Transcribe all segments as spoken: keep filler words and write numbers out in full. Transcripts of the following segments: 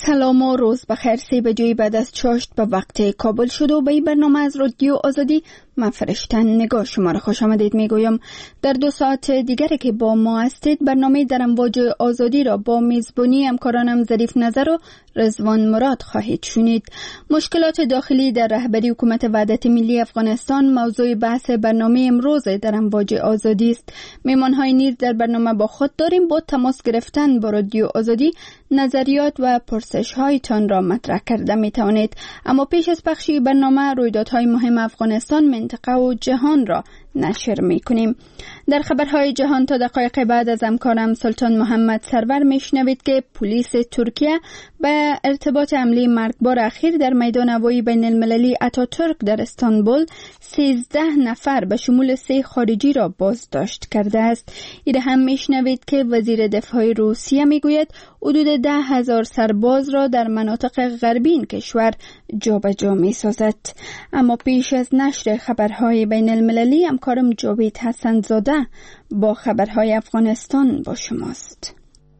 سلام و روز بخیر. سه بجه بعد از چاشت به وقت کابل شد و به این برنامه از رادیو آزادی من فرشتن نگاه شما را خوش آمدید میگویم. در دو ساعت دیگر که با ما هستید برنامه در امواج آزادی را با میزبانی همکارانم ظریف نظر و رضوان مراد خواهید شنید. مشکلات داخلی در رهبری حکومت وحدت ملی افغانستان موضوع بحث برنامه امروز در امواج آزادی است. مهمان‌های نیز در برنامه با خود داریم. با تماس گرفتن با رادیو آزادی نظریات و پرسش‌هایتان را مطرح کرده می توانید. اما پیش از پخش برنامه رویدادهای مهم افغانستان، منطقه و جهان را نشر می کنیم. در خبرهای جهان تا دقایق بعد از همکارم سلطان محمد سرور می شنوید که پلیس ترکیه به ارتباط حمله مرگبار اخیر در میدان هوایی بین المللی اتاتورک در استانبول سیزده نفر به شمول سه خارجی را بازداشت کرده است. ایده هم می شنوید که وزیر دفاع روسیه می گوید حدود ده هزار سرباز را در مناطق غربی این کشور جابجا می سازد. اما پیش از نشر خبرهای بین المللی همکارم جاوید حسن زاده با خبرهای افغانستان با شماست.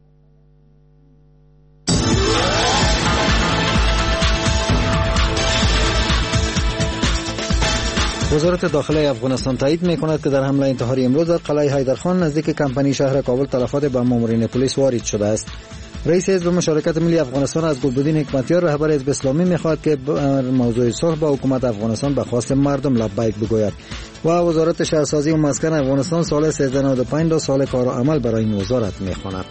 وزارت داخله افغانستان تایید می‌کند که در حمله انتحاری امروز در قلعه حیدرخان نزدیک کمپانی شهر کابل تلفات به مامورین پلیس وارد شده است. رئیس حزب مشارکت ملی افغانستان از گلبدین حکمتیار رهبر حزب اسلامی می‌خواهد که بر موضوع صلح با حکومت افغانستان به خواست مردم لبیک بگوید و وزارت شهرسازی و مسکن افغانستان سال سیزده نود و پنج را سال کار و عمل برای این وزارت می‌خواند.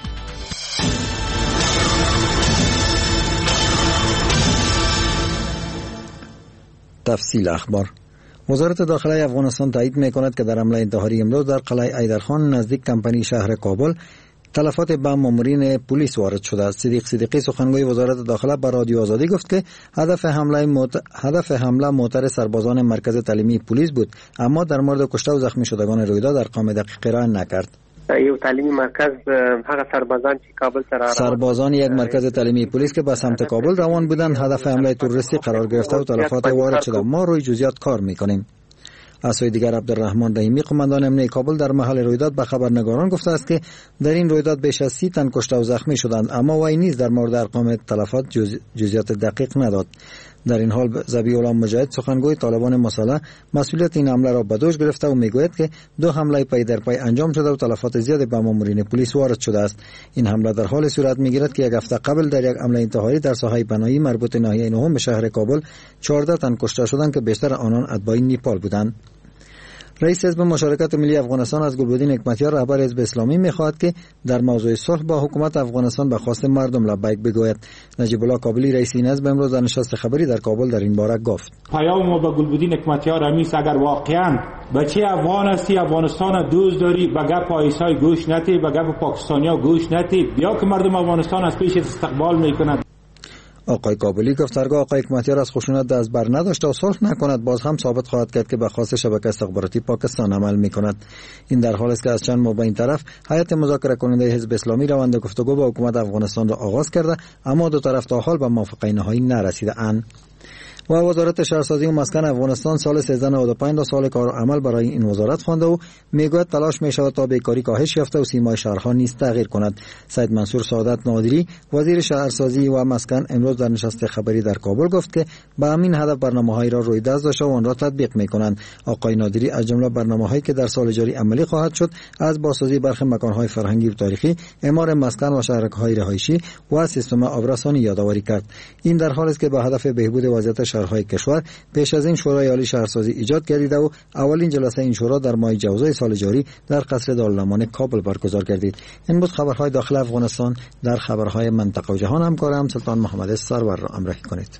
تفصیل اخبار. وزارت داخله افغانستان تایید می‌کند که در حمله انتحاری امروز در قلعه حیدرخان نزدیک کمپانی شهر کابل تلفات به مامورین پلیس وارد شده است. صدیق صدیقی سخنگوی وزارت داخله به رادیو آزادی گفت که هدف حمله موت... هدف حمله موتر سربازان مرکز تعلیمی پلیس بود، اما در مورد کشته و زخمی شدگان رویداد ارقام دقیقی را نکرد. یو تعلیمی مرکز هغه سربازان چې کابل سره سربازان یک مرکز تعلیمی پلیس که به سمت کابل روان بودند هدف حمله تروریستی قرار گرفته و تلفات وارد شده. ما روی جزئیات کار میکنیم. از سوی دیگر عبدالرحمن رحیمی قماندان امنیتی کابل در محل رویداد به خبرنگاران گفته است که در این رویداد بیش از سی تن کشته و زخمی شدند، اما وی نیز در مورد ارقام تلفات جز... جزئیات دقیق نداد. در این حال ذبیح الله مجاهد سخنگوی طالبان مسلح مسئولیت این حمله را به دوش گرفته و میگوید که دو حمله پای در پای انجام شده و تلفات زیادی به مامورین پلیس وارد شده است. این حمله در حال صورت میگیرد که یک هفته قبل در یک حمله انتحاری در ساحه بنایی مربوط ناحیه نهم به شهر کابل چهارده تن کشته شدند که بیشتر آنان اتباع نیپال بودند. رئیس حزب مشارکت ملی افغانستان از گلبدین حکمتیار رهبر حزب اسلامی می‌خواهد که در موضوع صلح با حکومت افغانستان به خواست مردم لبیک بگوید. نجیب الله کابلی رئیس این حزب امروز در نشست خبری در کابل در این باره گفت: پیام ما به گلبدین حکمتیار امیس اگر واقعا بچه افغان هستی، افغانستان دوست داری، به گپ آیسای گوش نتی، به گپ پاکستانیا گوش نتی، بیا که مردم افغانستان از پیش استقبال میکنند. آقای کابلی گفت هرگاه آقای حکمتیار از خشونت دست بر نداشته و صلح نکند باز هم ثابت خواهد کرد که به خواست شبکه استخباراتی پاکستان عمل میکند. این در حالی است که از چند ماه به این طرف هیئت مذاکره کننده حزب اسلامی روند گفتگو با حکومت افغانستان را آغاز کرده، اما دو طرف تا حال به موافقه نهایی نرسیده اند. و وزارت شهرسازی و مسکن افغانستان سال سیزده نود و پنج را سال کار و عمل برای این وزارت خوانده و میگوید تلاش میشود تا بیکاری کاهش یافته و سیمای شهرها نیز تغییر کند. سید منصور سعادت نادری وزیر شهرسازی و مسکن امروز در نشست خبری در کابل گفت که به همین هدف برنامه‌هایی را روی دست داشته و آن را تطبیق میکنند. آقای نادری از جمله برنامه‌هایی که در سال جاری عملی خواهد شد از بازسازی برخی مکان‌های فرهنگی و تاریخی، اعمار مسکن و شهرک‌های رهایشی و سیستم آبرسانی یادآوری کرد. این در حالی است که به هدف بهبود وضعیت شهرهای کشور پیش از این شورای عالی شهرسازی ایجاد گردیده و اولین جلسه این شورا در ماه جوزای سال جاری در قصر دارالامان کابل برگزار گردید. این بود خبرهای داخل افغانستان. در خبرهای منطقه و جهان همکارم سلطان محمد سرور را همراهی کنید.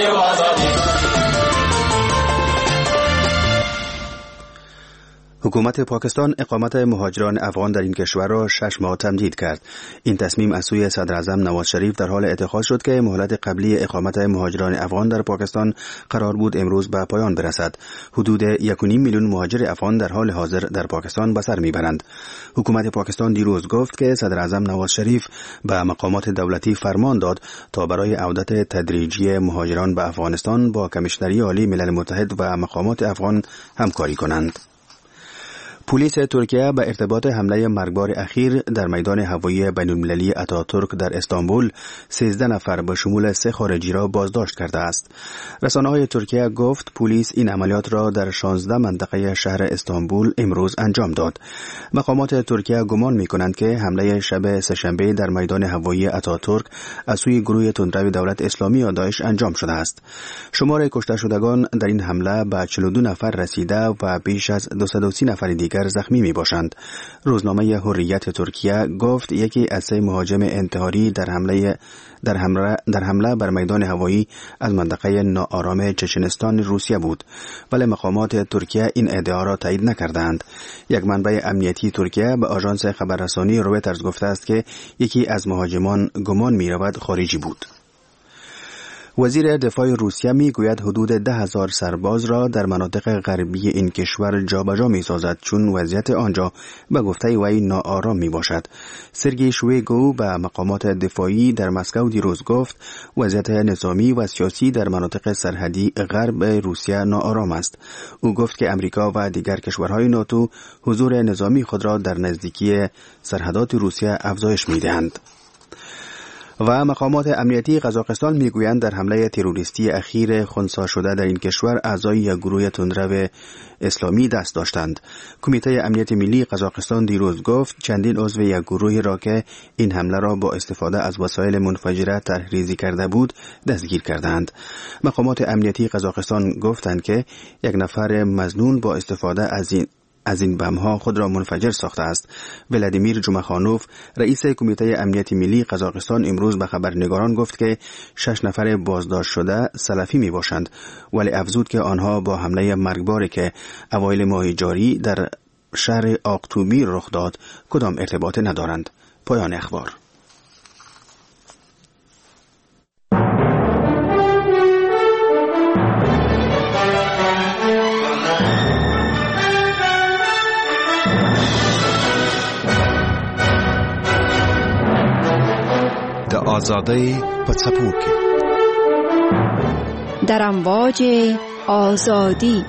حکومت پاکستان اقامت مهاجران افغان در این کشور را شش ماه تمدید کرد. این تصمیم از سوی صدر اعظم نواز شریف در حال اتخاذ شد که مهلت قبلی اقامت مهاجران افغان در پاکستان قرار بود امروز به پایان برسد. حدود یک و نیم میلیون مهاجر افغان در حال حاضر در پاکستان به سر میبرند. حکومت پاکستان دیروز گفت که صدر اعظم نواز شریف به مقامات دولتی فرمان داد تا برای عودت تدریجی مهاجران به افغانستان با کمیشنری عالی ملل متحد و مقامات افغان همکاری کنند. پلیس ترکیه به ارتباط حمله مرگبار اخیر در میدان هوایی بین‌المللی آتاتورک در استانبول سیزده نفر به شمول سه خارجی را بازداشت کرده است. رسانه‌های ترکیه گفت پلیس این عملیات را در شانزده منطقه شهر استانبول امروز انجام داد. مقامات ترکیه گمان می‌کنند که حمله شب سه‌شنبه در میدان هوایی آتاتورک از سوی گروه تندرو دولت اسلامی یا داعش انجام شده است. شمار کشته شدگان در این حمله به چهل و دو نفر رسیده و بیش از دویست و سی نفر دیگر زخمی می باشند. روزنامه حریت ترکیه گفت یکی از سه مهاجم انتحاری در حمله در حمله در حمله بر میدان هوایی از منطقه ناآرام چچنستان روسیه بود، ولی مقامات ترکیه این ادعا را تایید نکردند. یک منبع امنیتی ترکیه به آژانس خبررسانی رویترز گفته است که یکی از مهاجمان گمان می رود خارجی بود. وزیر دفاع روسیه می گوید حدود ده هزار سرباز را در مناطق غربی این کشور جابجا می سازد چون وضعیت آنجا به گفته وی ناآرام می باشد. سرگئی شویگو به مقامات دفاعی در مسکو دیروز گفت وضعیت نظامی و سیاسی در مناطق سرحدی غرب روسیه ناآرام است. او گفت که امریکا و دیگر کشورهای ناتو حضور نظامی خود را در نزدیکی سرحدات روسیه افزایش می دهند. و مقامات امنیتی قزاقستان میگویند در حمله تروریستی اخیر خنثی شده در این کشور اعضای یک گروه تندرو اسلامی دست داشتند. کمیته امنیت ملی قزاقستان دیروز گفت چندین عضو یک گروهی را که این حمله را با استفاده از وسایل منفجره طرحریزی کرده بود دستگیر کردند. مقامات امنیتی قزاقستان گفتند که یک نفر مظنون با استفاده از این از این بم‌ها خود را منفجر ساخته است. ولادیمیر جمخانوف رئیس کمیته امنیت ملی قزاقستان امروز به خبرنگاران گفت که شش نفر بازداشت شده سلفی می باشند، ولی افزود که آنها با حمله مرگباری که اوایل ماه جاری در شهر آقتوبی رخ داد کدام ارتباط ندارند. پایان اخبار. آزادی په څپو کې در امواج آزادی.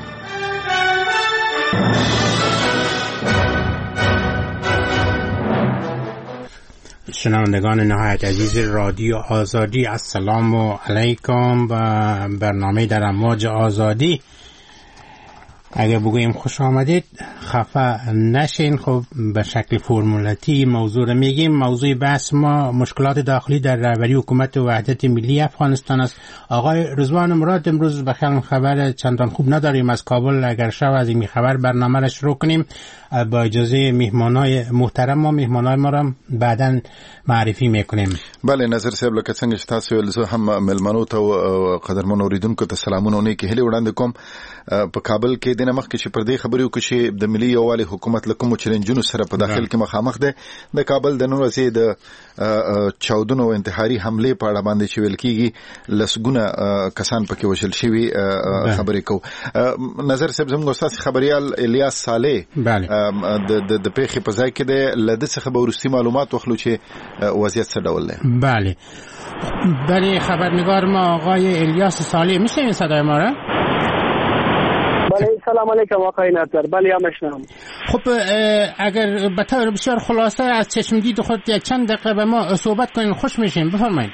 شنوندگان نهایت عزیز رادیو آزادی، السلام علیکم. و برنامه در امواج آزادی اگر بگوییم خوش آمدید خفه نشین. خب به شکل فرمولاتی موضوع رو میگیم. موضوع بحث ما مشکلات داخلی در رهبری حکومت وحدت ملی افغانستان است. آقای رضوان مراد امروز به خیال خبر چندان خوب نداریم از کابل. اگر شب از این خبر برنامه را شروع کنیم با اجازه میهمانای محترم ما میهمانای ما را بعداً معرفی میکنیم. بله نظر صاحب لکه څنګه چې تاسو ول زه هم ملمنو ته قدرمنو اوریدونکو ته سلامونه نه کې هلي وړاندې کوم. په کابل کې د نمخ کې چې پر دې خبرې وکړي چې د ملي یووالي حکومت لکه چیلنجونو سره په داخل کې مخامخ ده. د کابل د نن ورځې د چاودنو انتحاري حمله په اړه باندې چې ویل کېږي لسګونه کسان پکې وژل شوي خبرې کو. نظر صاحب زموږ استاد خبريال الیاس صالح د د پیښې په ځای کې د لده څخه به ورستي معلومات واخلو چې وضعیت څه ډول ده. بله بله خبرنگار ما آقای الیاس صالح میشنوین صدای ما را؟ بله سلام علیکم آقای نظر. بله میشنوم. خب اگر به طور بسیار خلاصه از چشم دید خود یک چند دقیقه به ما صحبت کنین خوش میشیم. بفرمایید.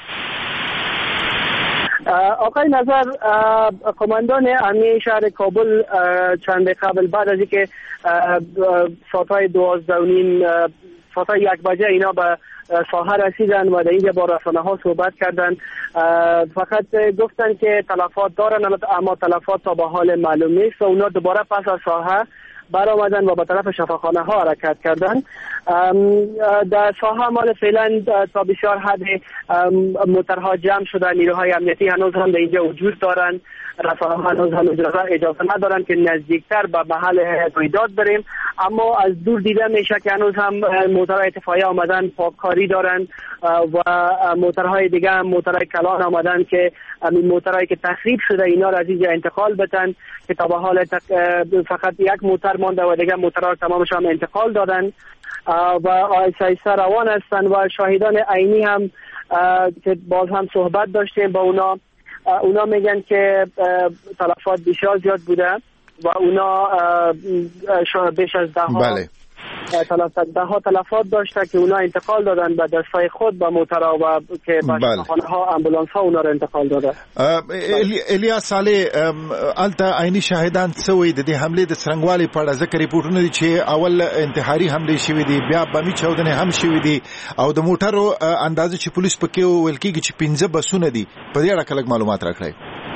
آقای نظر کماندان امنیه شهر کابل چند قبل بعد از اینکه ساعتهای دوازده و نیم ساعتهای یک بجه اینا به ساحه رسیدن و در اینجا با رسانه ها صحبت کردن، فقط گفتن که تلفات دارن اما تلفات تا به حال معلوم نیست و اونا دوباره پس از ساحه برآمدن و به طرف شفاخانه ها حرکت کردن. در ساحه مال فعلا تا بسیار حد موترها جمع شدن، نیروهای امنیتی هنوز هم در اینجا وجود دارن، رسانه ها هنوز هم اجازه ندارن که نزدیکتر به محل رویداد بریم، اما از دور دیده میشه که هنوز هم موترهای اتفاقی آمدن پاککاری دارن و موترهای دیگه هم موترهای کلان آمدن که موترهایی که تخریب شده اینا را از اینجا انتقال بدن که تا به حال فقط یک موتر مانده و دیگه موترها تمامش هم انتقال دادن و آیسته آیسته روان هستن و شاهدان عینی هم که باز هم صحبت داشتیم با اونا، اونا میگن که تلفات بسیار زیاد بوده و اونا بیش از ده ها بله ده ها تلفات داشته که اونا انتقال دادن به دستای خود به موترا و که به شفاخانه ها امبولانس ها اونا رو انتقال داده. الیاس صالح الته عیني شاهدان سوي د دې حمله د سرنګوالي په اړه ذکر ریپورتونه دي چې اول انتحاري حمله شوې دي بیا بمي چاودنه هم شوې دي او د موټرو اندازه چې پولیس پکې ویل کېږي چې پنځه بسونه دي په دې اړه کلک معلومات راکړئ.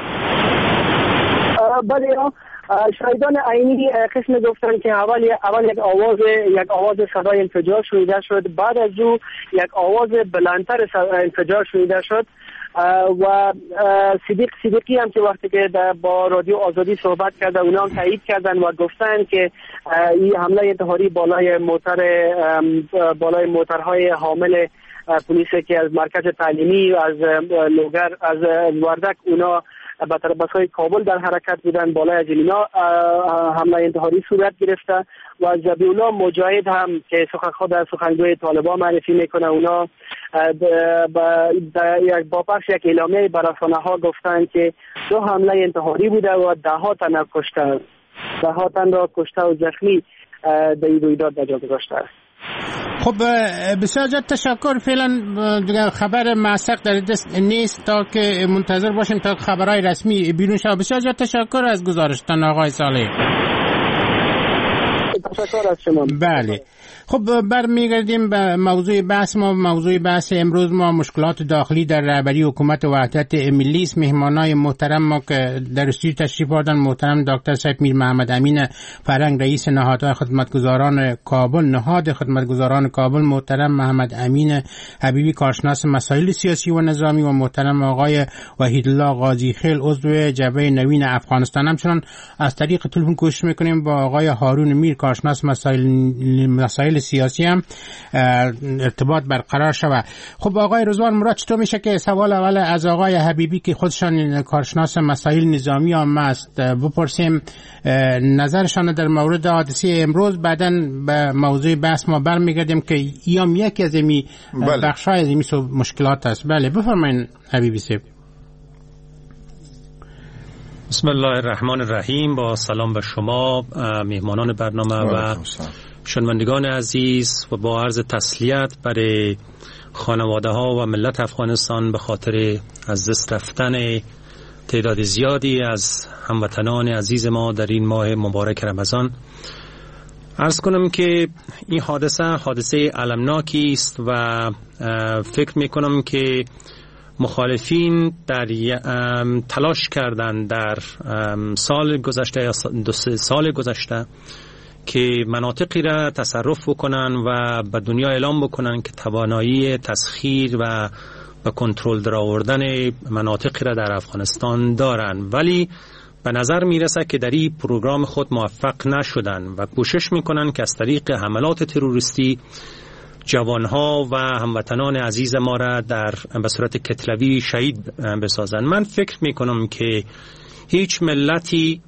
بله شاهدان عینی قسم گفتن که اول اول یک آواز یک آواز صدای انفجار شنیده شد، بعد از او یک آواز بلندتر انفجار شنیده شد و صدیق صدیقی هم که وقتی که با رادیو آزادی صحبت کرده اونا هم تایید کردن و گفتن که این حمله انتحاری بالای موتر بالای موترهای حامل پلیس که از مرکز تعلیمی از لوگر از وردک اونا به طرف بسای کابل در حرکت بودن بالای از اینا حمله انتحاری صورت گرفته و ذبیحالله مجاهد هم که سخنخواه در سخنگوی طالبان معرفی میکنه اونا با پخش یک اعلامیه بر رسانه‌ها گفتن که دو حمله انتحاری بوده و ده ها تن را کشته ده ها تن را کشته و زخمی در این رویداد به جا گذاشته است. خب بسیار زیاد تشکر. فعلا دیگه خبر موثق در دست نیست تا که منتظر باشیم تا خبرهای رسمی بیرون شود. بسیار زیاد تشکر از گزارشتان آقای صالح. تشکر از شما. بله خب برمیگردیم به موضوع بحث ما. موضوع بحث امروز ما مشکلات داخلی در رهبری حکومت وحدت ملی است. مهمانای محترم ما که در استودیو تشریف آوردن محترم دکتر صاحب میر محمد امین فرهنگ رئیس نهادهای خدمتگزاران کابل، نهاد خدمتگزاران کابل محترم محمد امین حبیبی کارشناس مسائل سیاسی و نظامی و محترم آقای وحیدالله قاضی خیل عضو جبهه نوین افغانستان. همچنان از طریق تلفن کوشش میکنیم با آقای هارون میر کارشناس مسائل مسائل سیاسی هم ارتباط برقرار شود. خب آقای رضوان مراد چطور میشه که سوال اول از آقای حبیبی که خودشان کارشناس مسائل نظامی هم است بپرسیم نظرشان در مورد حادثه امروز، بعداً به موضوع بحث ما برمیگردیم که ایام یکی از این بخشای از این مشکلات است. بله بفرمایید حبیبی صاحب. بسم الله الرحمن الرحیم. با سلام به شما مهمانان برنامه و شنوندگان عزیز و با عرض تسلیت برای خانواده ها و ملت افغانستان به خاطر از دست رفتن تعداد زیادی از هموطنان عزیز ما در این ماه مبارک رمضان. عرض کنم که این حادثه حادثه المناکی است و فکر میکنم که مخالفین در تلاش کردن در سال گذشته یا دو سه سال گذشته که مناطقی را تصرف بکنن و به دنیا اعلام بکنن که توانایی تسخیر و به کنترل در آوردن مناطقی را در افغانستان دارن، ولی به نظر میرسه که در این پروگرام خود موفق نشدن و کوشش میکنن که از طریق حملات تروریستی جوانها و هموطنان عزیز ما را در به صورت کتلوی شهید بسازن. من فکر میکنم که هیچ ملتی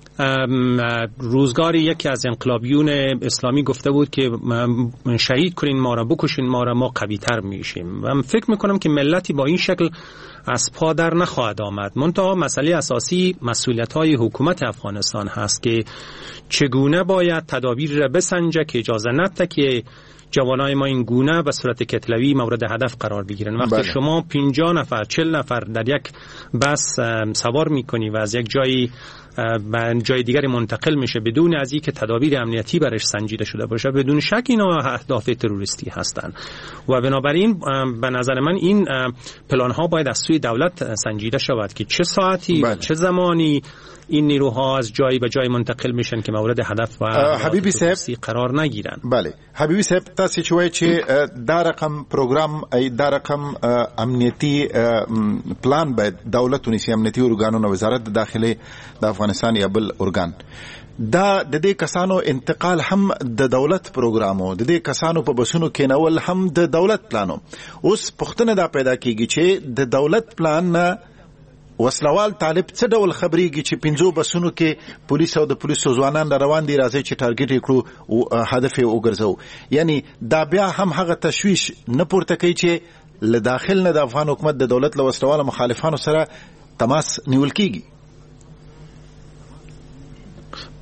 روزگاری یکی از انقلابیون اسلامی گفته بود که شهید کنین ما را، بکشین ما را، ما قوی تر میشیم. و فکر میکنم که ملتی با این شکل از پا در نخواهد آمد. منتها مسئله اساسی مسئولیت های حکومت افغانستان هست که چگونه باید تدابیر را بسنجه که اجازه نده که جوانای ما این گونه به صورت کتلوی مورد هدف قرار بگیرن. وقتی بله. شما پنجاه نفر چهل نفر در یک بس سوار میکنی و از یک جایی به جای دیگری منتقل میشه بدون از اینکه تدابیر امنیتی برش سنجیده شده باشه، بدون شک اینا اهداف تروریستی هستند و بنابراین به نظر من این پلان ها باید از سوی دولت سنجیده شود که چه ساعتی بله. چه زمانی این نیروها از جایی به جای منتقل میشن که مورد هدف و حبیبی صاحب قرار نگیرن. بله حبیبی صاحب تاسو چې وایي چې دا رقم پروګرام دا رقم امنیتی پلان باید دولت ونیسي، امنیتی ارګانونو وزارت داخله د افغانستان یا بل ارګان دا د دې کسانو انتقال هم د دولت پروګرامو، د دې کسانو په بسونو کېنول هم د دولت پلانو. اوس پوښتنه دا پیدا کیږي چې د دولت پلان نه وسلوال طالب څه ډول خبرېږي چې پنځو بسونو کې پولیس او د پولیسو ځوانان روان دي، راځي چې ټارګټ یې کړو او هدف یې وګرځو. یعنی دا بیا هم هغه تشویش نه پورته کوي چې له داخل نه د افغان حکومت د دولت له وسلوال مخالفانو سره تماس نیول کیږي.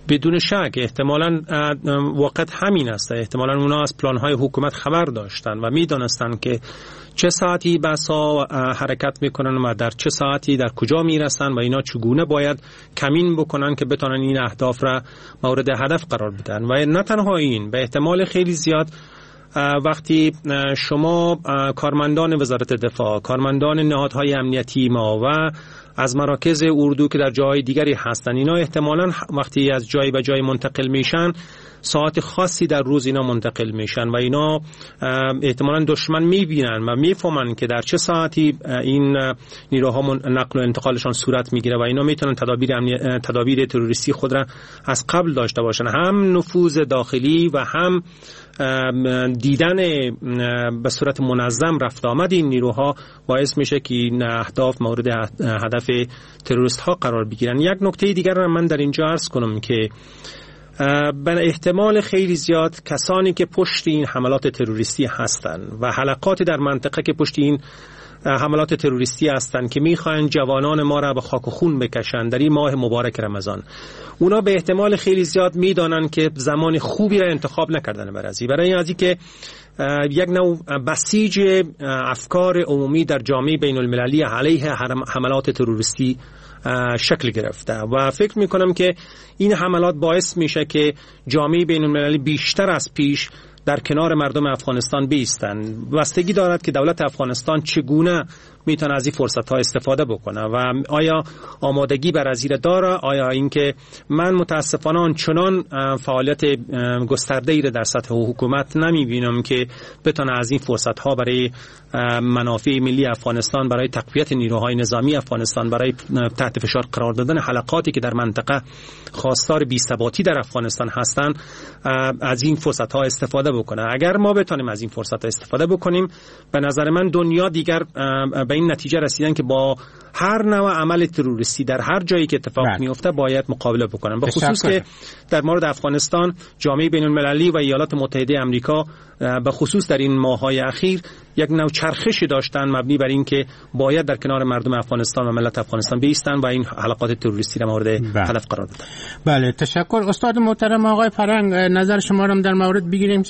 بدون شک احتمالاً واقعیت همین است. احتمالاً اونا از پلان‌های حکومت خبر داشتن و می‌دانستند که چه ساعتی بسا حرکت میکنن و در چه ساعتی در کجا میرسن و اینا چگونه باید کمین بکنن که بتونن این اهداف را مورد هدف قرار بدن. و نه تنها این، به احتمال خیلی زیاد وقتی شما کارمندان وزارت دفاع، کارمندان نهادهای امنیتی ما و از مراکز اردو که در جای دیگری هستن، اینا احتمالاً وقتی از جای به جای منتقل میشن ساعت خاصی در روز اینا منتقل میشن و اینا احتمالاً دشمن میبینن و میفهمن که در چه ساعتی این نیروها نقل و انتقالشان صورت میگیره و اینا میتونن تدابیر تدابیر تروریستی خود را از قبل داشته باشن. هم نفوذ داخلی و هم دیدن به صورت منظم رفت آمد این نیروها باعث میشه که این اهداف مورد هدف تروریست ها قرار بگیرن. یک نکته دیگر را من در اینجا عرض کنم که به احتمال خیلی زیاد کسانی که پشت این حملات تروریستی هستند و حلقات در منطقه که پشت این حملات تروریستی هستند که میخواهند جوانان ما را به خاک و خون بکشند در این ماه مبارک رمضان، اونا به احتمال خیلی زیاد میدانند که زمان خوبی را انتخاب نکردن برای برای ازی که یک نوع بسیج افکار عمومی در جامعه بین المللی علیه حملات تروریستی شکل گرفته و فکر میکنم که این حملات باعث میشه که جامعه بین المللی بیشتر از پیش در کنار مردم افغانستان بیستن. بستگی دارد که دولت افغانستان چگونه میتونه از این فرصت ها استفاده بکنه و آیا آمادگی بر از این داره، آیا اینکه من متاسفانه آنچنان فعالیت گسترده ای در سطح حکومت نمیبینم که بتونه از این فرصت ها برای منافع ملی افغانستان، برای تقویت نیروهای نظامی افغانستان، برای تحت فشار قرار دادن حلقاتی که در منطقه خواستار بی‌ثباتی در افغانستان هستند از این فرصت ها استفاده بکنه. اگر ما بتونیم از این فرصت ها استفاده بکنیم، به نظر من دنیا دیگر به این نتیجه رسیدن که با هر نوع عمل تروریستی در هر جایی که اتفاق میفته باید مقابله بکنن. به خصوص که در مورد افغانستان جامعه بین المللی و ایالات متحده آمریکا به خصوص در این ماه‌های اخیر یک نوع چرخشی داشتن مبنی بر این که باید در کنار مردم افغانستان و ملت افغانستان بایستن و این حلقات تروریستی را مورد هدف قرار بدن. بله، تشکر استاد محترم آقای فرنگ. نظر شما را در مورد بگیریم.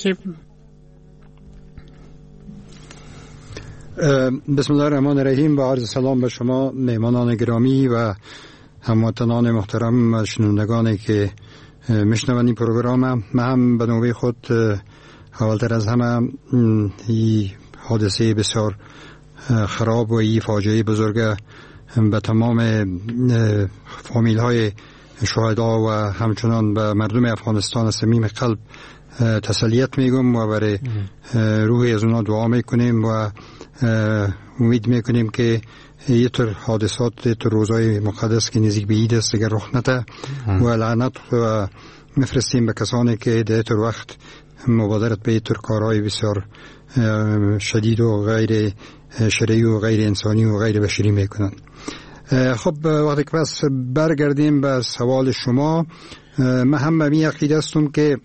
بسم الله الرحمن الرحیم. با عرض سلام به شما مهمانان گرامی و هموطنان محترم و شنوندگانی که میشنوند این پروگرام. من هم به نوبه خود اولتر از همه این حادثه بسیار خراب و این فاجعه بزرگ به تمام فامیل های شهدا و همچنان به مردم افغانستان از صمیم قلب تسلیت میگم و برای روح از اونا دعا میکنیم و امید میکنیم که یه طور حادثات، یه طور روزای مقدس که نزدیک به عید است اگر رخ نده و لعنت و مفرستیم به کسانی که در طور وقت مبادرت به یه طور کارهای بسیار شدید و غیر شرعی و غیر انسانی و غیر بشری میکنن. خب وقتی که پس برگردیم به سوال شما، من هم به این عقیده هستم که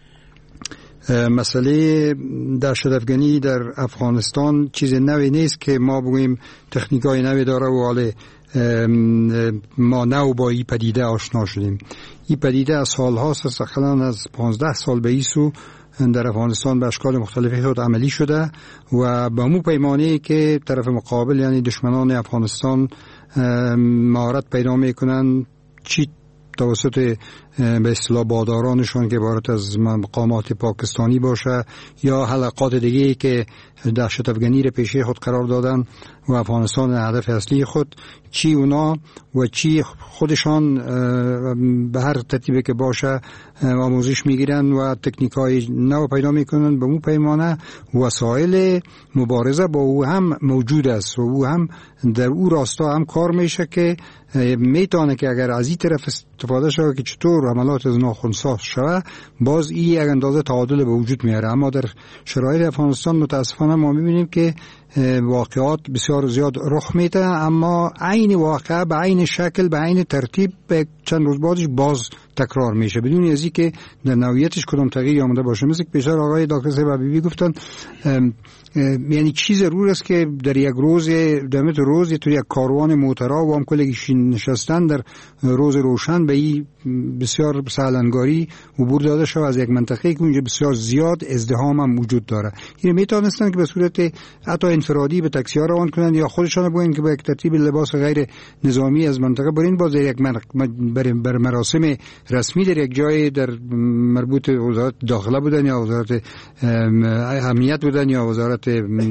مسئله دهشت افغانی در افغانستان چیز نوی نیست که ما بگوییم تکنیکای نوی داره و حالا ما نو با این پدیده آشنا شدیم. این پدیده از سال هاست، استقلاً از پانزده سال به ایسو در افغانستان به اشکال مختلفی خود عملی شده و با مو پیمانه که طرف مقابل یعنی دشمنان افغانستان مهارت پیدا میکنن، چی توسط به اصطلاح بادارانشون که عبارت از مقامات پاکستانی باشه یا حلقات دیگه که دهشت افغانی را پیشه خود قرار دادن و افغانستان هدف اصلی خود، چی اونا و چی خودشان به هر ترتیبی که باشه آموزش میگیرن و تکنیکای نو پیدا میکنن. به مو پیمانه وسایل مبارزه با او هم موجود است و او هم در او راستا هم کار میشه که میتونه که اگر از این طرف استفاده شده که چطور عملات از ناخنساز شده، باز این یک اندازه تعادل به وجود میاره. اما در شرایط افغانستان متاسفانه ما میبینیم که واقعات بسیار زیاد رخ میده، اما عین واقعه به عین شکل به عین ترتیب به چند روز بعدش باز تکرار میشه بدون از اینکه در نوعیتش کدام تغییری آمده باشه. مثل که پیشتر آقای دکتر صاحب حبیبی گفتن یعنی چی ضرور است که در یک روز در مت روز تو یک کاروان موترا و هم کلی نشستن در روز روشن به این بسیار سالنگاری عبور داده شود از یک منطقه که اونجا بسیار زیاد ازدحام هم وجود داره. این میتونستن که به صورت حتی انفرادی به تاکسی ها روان کنند یا خودشان بگویند که با یک ترتیب لباس غیر نظامی از منطقه برین باز در یک بر مراسم رسمی در یک جای در مربوط وزارت داخله بودن یا وزارت امنیت بودن یا وزارت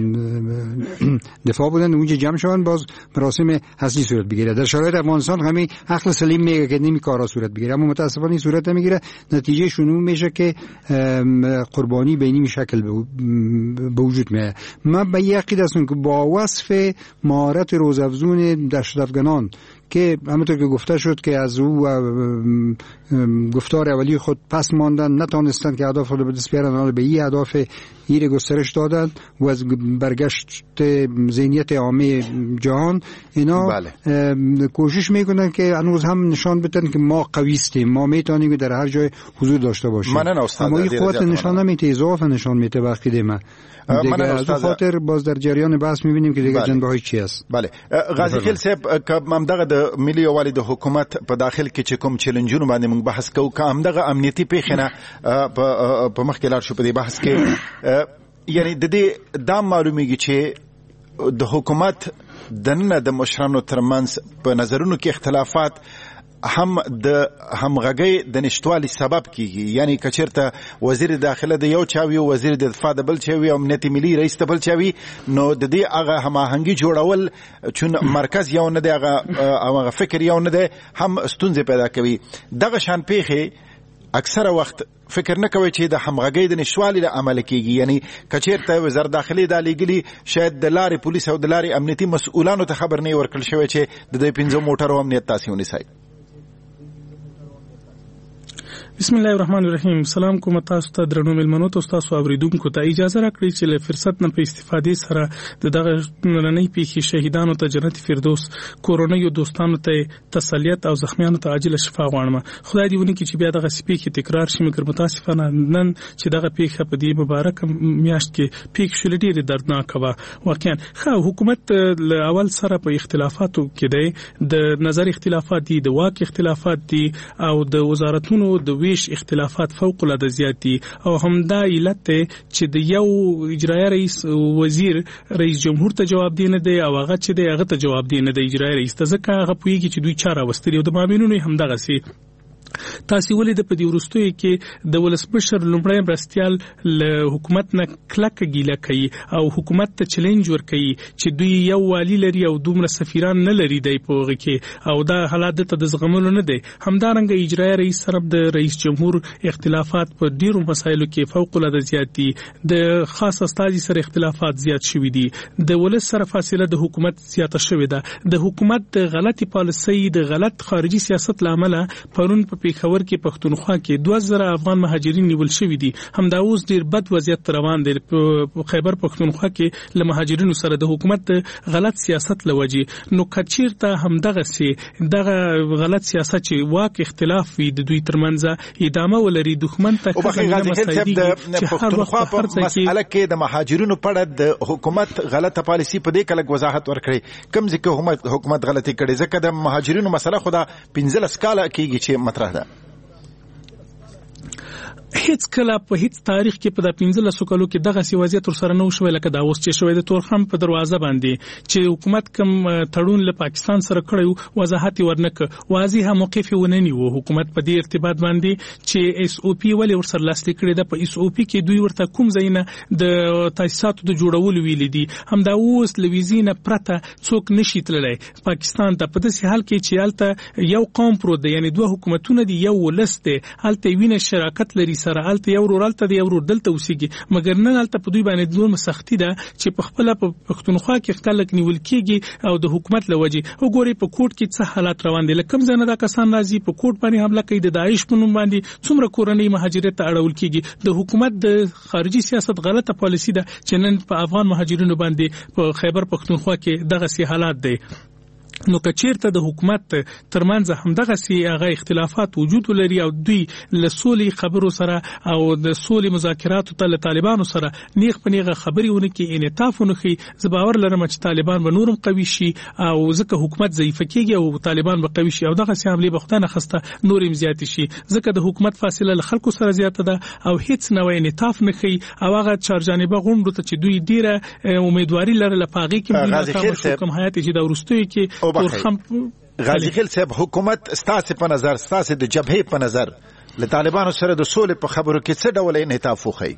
دفاع بودن اونجا جمع شوند باز مراسم اصلی صورت بگیره. در شرایط افغانستان همین عقل سلیم میگه که نمی کارا صورت بگیره، اما متاسفانه این صورت نمیگیره. نتیجه شنو میشه که قربانی به این شکل به وجود میاد. من به یقین هستم که با وصف مهارت روزافزون دشت افغانان که همونطور که گفته شد که از او گفتار اولی خود پس ماندن، نتونستند که اهداف رو به دست بیارن، حالا به این اهداف ایره گسترش دادن و از برگشت ذهنیت عامه جهان اینا بله. کوشش میکنن که هنوز هم نشان بدن که ما قوی هستیم، ما میتونیم در هر جای حضور داشته باشیم. اما این قوت نشان نمیده، اضافه نشان میده وقتی دیمه دیگه از اون خاطر باز در جریان بحث میبینیم که دیگه بله. جنبه های چی است. بله غازی خیل صاحب که ممدغه د ملي یووالي د حکومت په داخل کې چې کوم چیلنجونه باندې موږ بحث کوو که همدغه امنیتي پیښې په مخکې لاړ شو په دې بحث کې یعنی د دې دا معلومیږي چې د حکومت دننه د مشرانو ترمنځ په نظرونو کې اختلافات هم د همغږۍ د نشټوالي سبب کیږي. یعنی کچرته وزیر داخله د یو چاوي او وزیر د دفاع د بل چاوي او امنیت ملي رئیس د بل چاوي، نو د دې هغه هماهنګي جوړول چون مرکز یو نه دی، هغه هغه فکر یو نه دی، هم ستونزې پیدا کوي. دغه شان پیښې اکثره وخت فکر نه کوي چې د همغږۍ د نشوالي له عمل کیږي. یعنی کچیرته وزارت داخلي د لګلي شاید د لارې پولیس او د لارې امنیتي مسؤلانو ته خبر نه ورکړل شوی چې د دې پنځه موټرو امنیت تاسو ونیسئ. بسم الله الرحمن الرحیم. سلام کوم تاسو ته درنو ملمنو ته تاسو اوریدونکو ته اجازه راکړئ چې له فرصت نه په استفادې سره د دغه نړۍ پیښې شهیدانو ته جنت فردوس، کورونیو دوستانو ته تسلیت او زخمیانو ته عاجل شفا غواړم. خدای دې ونی چې بیا دغه سپیکې تکرار شي، مګر متاسفانه نن چې دغه پیښه په دې مبارک میاشت کې پیښ شول ډېر دردناک و. واقعا خو حکومت له اول سره په اختلافاتو کې دی، د نظر اختلافات دي، د واک اختلافات دي او د وزارتونو د ویش اختلافات فوق العاده زیات دي. او همدا علت چې د یو اجرایی رئیس وزیر رئیس جمهور ته جواب دی نه دی او هغه چې دی هغه ته جواب دی نه دی اجرایی رئیس ته، ځکه هغه پوهیږي چې دوی چاره وستري او د مامینونو همدغه سي تاسو ولې د پدی ورستوي کې د ولسمشر لومړی مرستيال له حکومت نه کلک ګیله کوي او حکومت ته چیلنج ور کوي چې دوی یو والی لري او دومره سفیران نه لري دی پوغه کې او دا حالات ته د زغملو نه دی. همدارنګه اجرایی رئیس سره د رئیس جمهور اختلافات په ډیرو مسایلو کې فوق العاده زیات دي، د خاص استاذي سره اختلافات زیات شوي دي، د ولس سره فاصله د حکومت زیاته شوې ده، د حکومت د غلطي پالیسۍ د غلط خارجي سیاست لامل پرون په پیښور کې پښتونخوا کې دوه زره افغان مهاجرین نیول شوي دي. همدا اوس ډیر بد وضعیت روان دی په خیبر پښتونخوا کې له مهاجرینو سره د حکومت غلط سیاست لوجي. نو کچیرته همدغه سي دغه غلط سیاست چې واک اختلاف وي د دوی ترمنځ ادامه ولري دښمن ته او بخیر غازی د پښتونخوا په مسأله کې د مهاجرینو په اړه د حکومت غلطه پالیسی په دې کلک وضاحت ورکړي. کوم ځکه حکومت غلطي کړي ځکه د مهاجرینو مسله خدا پنځلس کاله کېږي چې مطرح ده. هیڅ کله په هیڅ تاریخ کې په د پنځلسو کلو کې دغه سی وضعیت تر سره نه وشوي لکه دا اوس چې شوی د تورخم په دروازه باندې چې حکومت کم تړون له پاکستان سره کړی وضاحت ورنک واضحه موقف ونني وو حکومت په دې ارتباط باندې چې اس او پی ولې ورسره لاستې کړی د په اس او پی کې دوی ورته کوم ځایونه د تاسیساتو د جوړولو ویل دي. همدا اوس لویزینه پرته څوک نشي تللی پاکستان ته په داسې حال کې چې الته یو قوم پرو دی، یعنی دوه حکومتونه دي، یو ولست دی، الته وینه شراکت لري سره الته یو رورالته دی یو رور دلته اوسېږي، مګر نن الته په دوی باندې دوه سختي ده چې په خپل په پښتونخوا کې خلک نیول کېږي او د حکومت لوجي وګوري په کوټ کې څه حالات روان دي. لکه ځنه دا کسان راځي په کوټ باندې حمله کوي، د داعش په نوم باندې څومره کورنۍ مهاجرت ته اړول کېږي. د حکومت د خارجي سیاست غلطه پالیسی ده چې نن په افغان مهاجرینو باندې په خیبر پښتونخوا کې دغه سي حالات دي. نو کچیرته د حکومت ترمنځ همدغه سي هغه اختلافات وجود لري او دوی لسولي خبرو سره او د سولي مذاکراتو ته طالبانو سره نیغ په نیغه خبري ونه کې انعطاف ونه کې زباور لرم چې طالبان به نورم قوي شي او ځکه حکومت ضعیف کیږي او طالبان به قوي شي او دغه سي عملي بختانه خسته نورم زیات شي ځکه د حکومت فاصله له خلکو سره زیاته ده او هیڅ نوې انعطاف نه کوي او هغه چارجانبه غونډو ته چې دوی ډیره امیدواري لرله پاغي کې موږ کوم حیات چې دا ورستوي کې غازی خیل صاحب حکومت ستاسو په نظر ستاسو د جبهه په نظر له طالبانو سره د سولې په خبرو کې څه ډول انعطاف وخی؟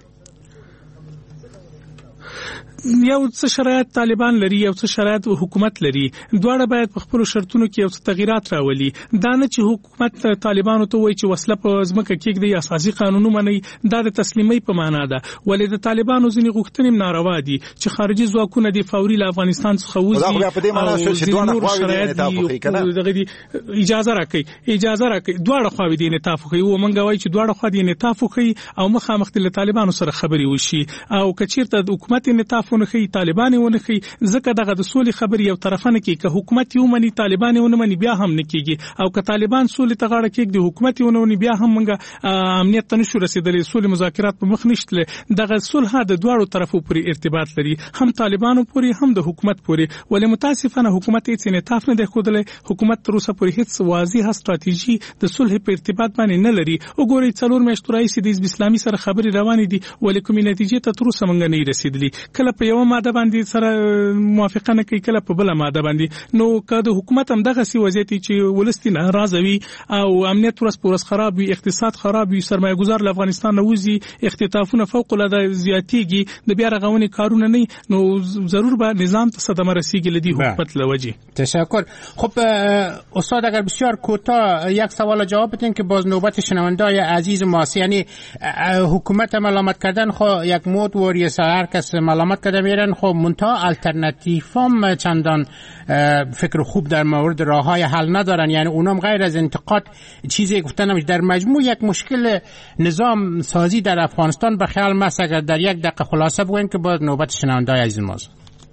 یو څه شرایط طالبان لري یو څه شرایط حکومت لري دواړه باید په خپل شرطونو کې یو څه تغیرات راولي دا نه چې حکومت طالبانو ته وایي چې وسله په ځمکه کې د اساسي قانونو مني دا د تسلیمي په معنا ده ولې د طالبانو ځینې غوښتنې ناروا دي چې خارجي ځواکونه د فوري له افغانستان څخه وځي دا په دې معنا شو چې دواړه خواوې د انعطاف وکړي کنه اجازه راکړي اجازه راکړي دواړه خواوې د انعطاف وکړي او مونږ وایي چې دواړه خواوې د انعطاف وکړي او مخامخ د طالبانو سره خبري وشي او کچیرته د حکومت انعطاف ونه خي طالبان ونه خي ځکه دغه د سولې خبري یو طرفانه کې که حکومت یو مني طالبان ونه مني بیا هم نه کیږي او که طالبان سولې ته غاړه کېږي د حکومت یو نه بیا هم منګه امنیت ته نشو رسیدلې سولې مذاکرات په مخ نشته دغه صلح د دواړو طرفو پورې ارتباط لري هم طالبانو پورې هم د حکومت پورې ولې متاسفانه حکومت هیڅ انعطاف نه دی ښودلی حکومت تر اوسه پورې هیڅ واضحه ستراتیژي د صلح په ارتباط باندې نه لري وګورئ څلور میاشتې راهیسې د حزب اسلامي سره خبرې روانې دي ولې کومې نتیجې ته تر اوسه موږ نه رسیدلي کله په یو ماده باندې سره موافقه نه کوي کله په بل ماده باندې نو که د حکومت هم دغه سی وضعیت چې ولستي ناراضه وي او امنیت ورس پورس خراب وي اقتصاد خراب وي سرمایه گذار له افغانستان نه وځي اختطافونه فوق العاده زیاتېږي د بیا رغونې کارونه نه نو ضرور به نظام ته صدمه رسیږي لدی حکومت لوجه. تشکر. خب استاد اگر بسیار کوتاه یک سوال جواب بدین که باز نوبت شنونده‌های عزیز ماست یعنی حکومت ملامت کردن خو یک مود و ریسه هر کس ملامت کرده میرن خب منتها الटरनेटिव هم چندان فکر خوب در مورد راههای حل ندارن یعنی اونم غیر از انتقاد چیزی گفتن نمیشه در مجموع یک مشکل نظام سازی در افغانستان به خیال ماست اگر در یک دقیقه خلاصه بگوین که باز نوبت شنونده‌های عزیز ماست.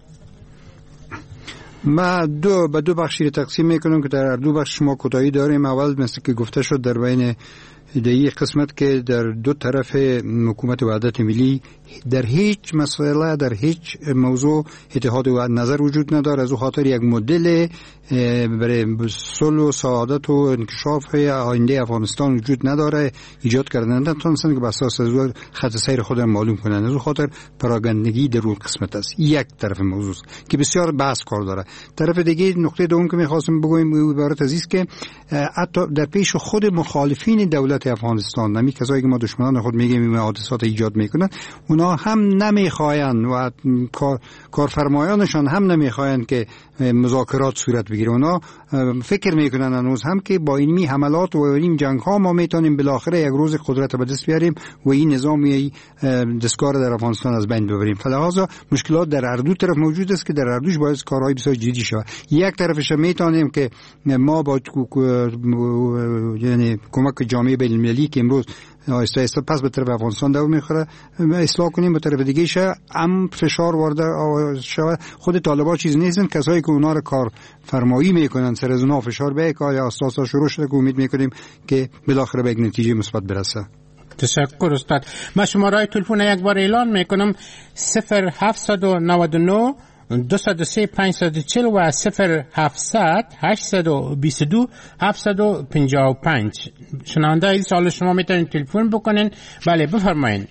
ما دو به دو بخشی تقسیم میکنم که در دو بخش شما کوتاهی داریم. اول مثل که گفته شد در بین در یک قسمت که در دو طرف حکومت وحدت ملی در هیچ مسئله در هیچ موضوع اتحاد و نظر وجود نداره از او خاطر یک مدل برای صلح و سعادت و انکشاف آینده افغانستان وجود نداره ایجاد کردن نتونستن که بر اساس از خط سیر خود معلوم کنن از او خاطر پراگندگی در اون قسمت است. یک طرف موضوع که بسیار بحث کار داره. طرف دیگه نقطه دوم که می‌خواستم بگویم عبارت از است که حتی در پیش خود مخالفین دولت افغانستان نمی کسایی که ما دشمنان خود میگیم این حادثات ایجاد میکنن اونا هم نمیخواین و کار کارفرمایانشان هم نمیخواین که مذاکرات صورت بگیره. اونا فکر میکنن هنوز هم که با این می حملات و این جنگ ها ما میتونیم بالاخره یک روز قدرت به دست بیاریم و این نظامی دستگاه در افغانستان از بین ببریم. فلذا مشکلات در هر دو طرف موجود است که در هر دوش باید کارهای بسیار جدی شود. یک طرفش میتونیم که ما با یعنی کمک جامعه بین المللی که امروز آیسته آیسته پس به طرف افغانستان دو میخوره اصلاح کنیم، به طرف دیگه شه هم فشار وارده شود. خود طالبان چیز نیستن، کسایی که اونا رو کار فرمایی میکنن سر از اونا فشار به کار اساسا شروع شده که امید میکنیم که بالاخره به یک نتیجه مثبت برسه. تشکر استاد. من شماره تلفن یک بار اعلان میکنم صفر هفتصد و نود و نه دویست و سه پانصد و چهل و صفر هفتصد هشتصد و بیست و دو هفتصد و پنجاه و پنج. شنونده این سال شما میتونید تلفن بکنین. بله بفرمایید.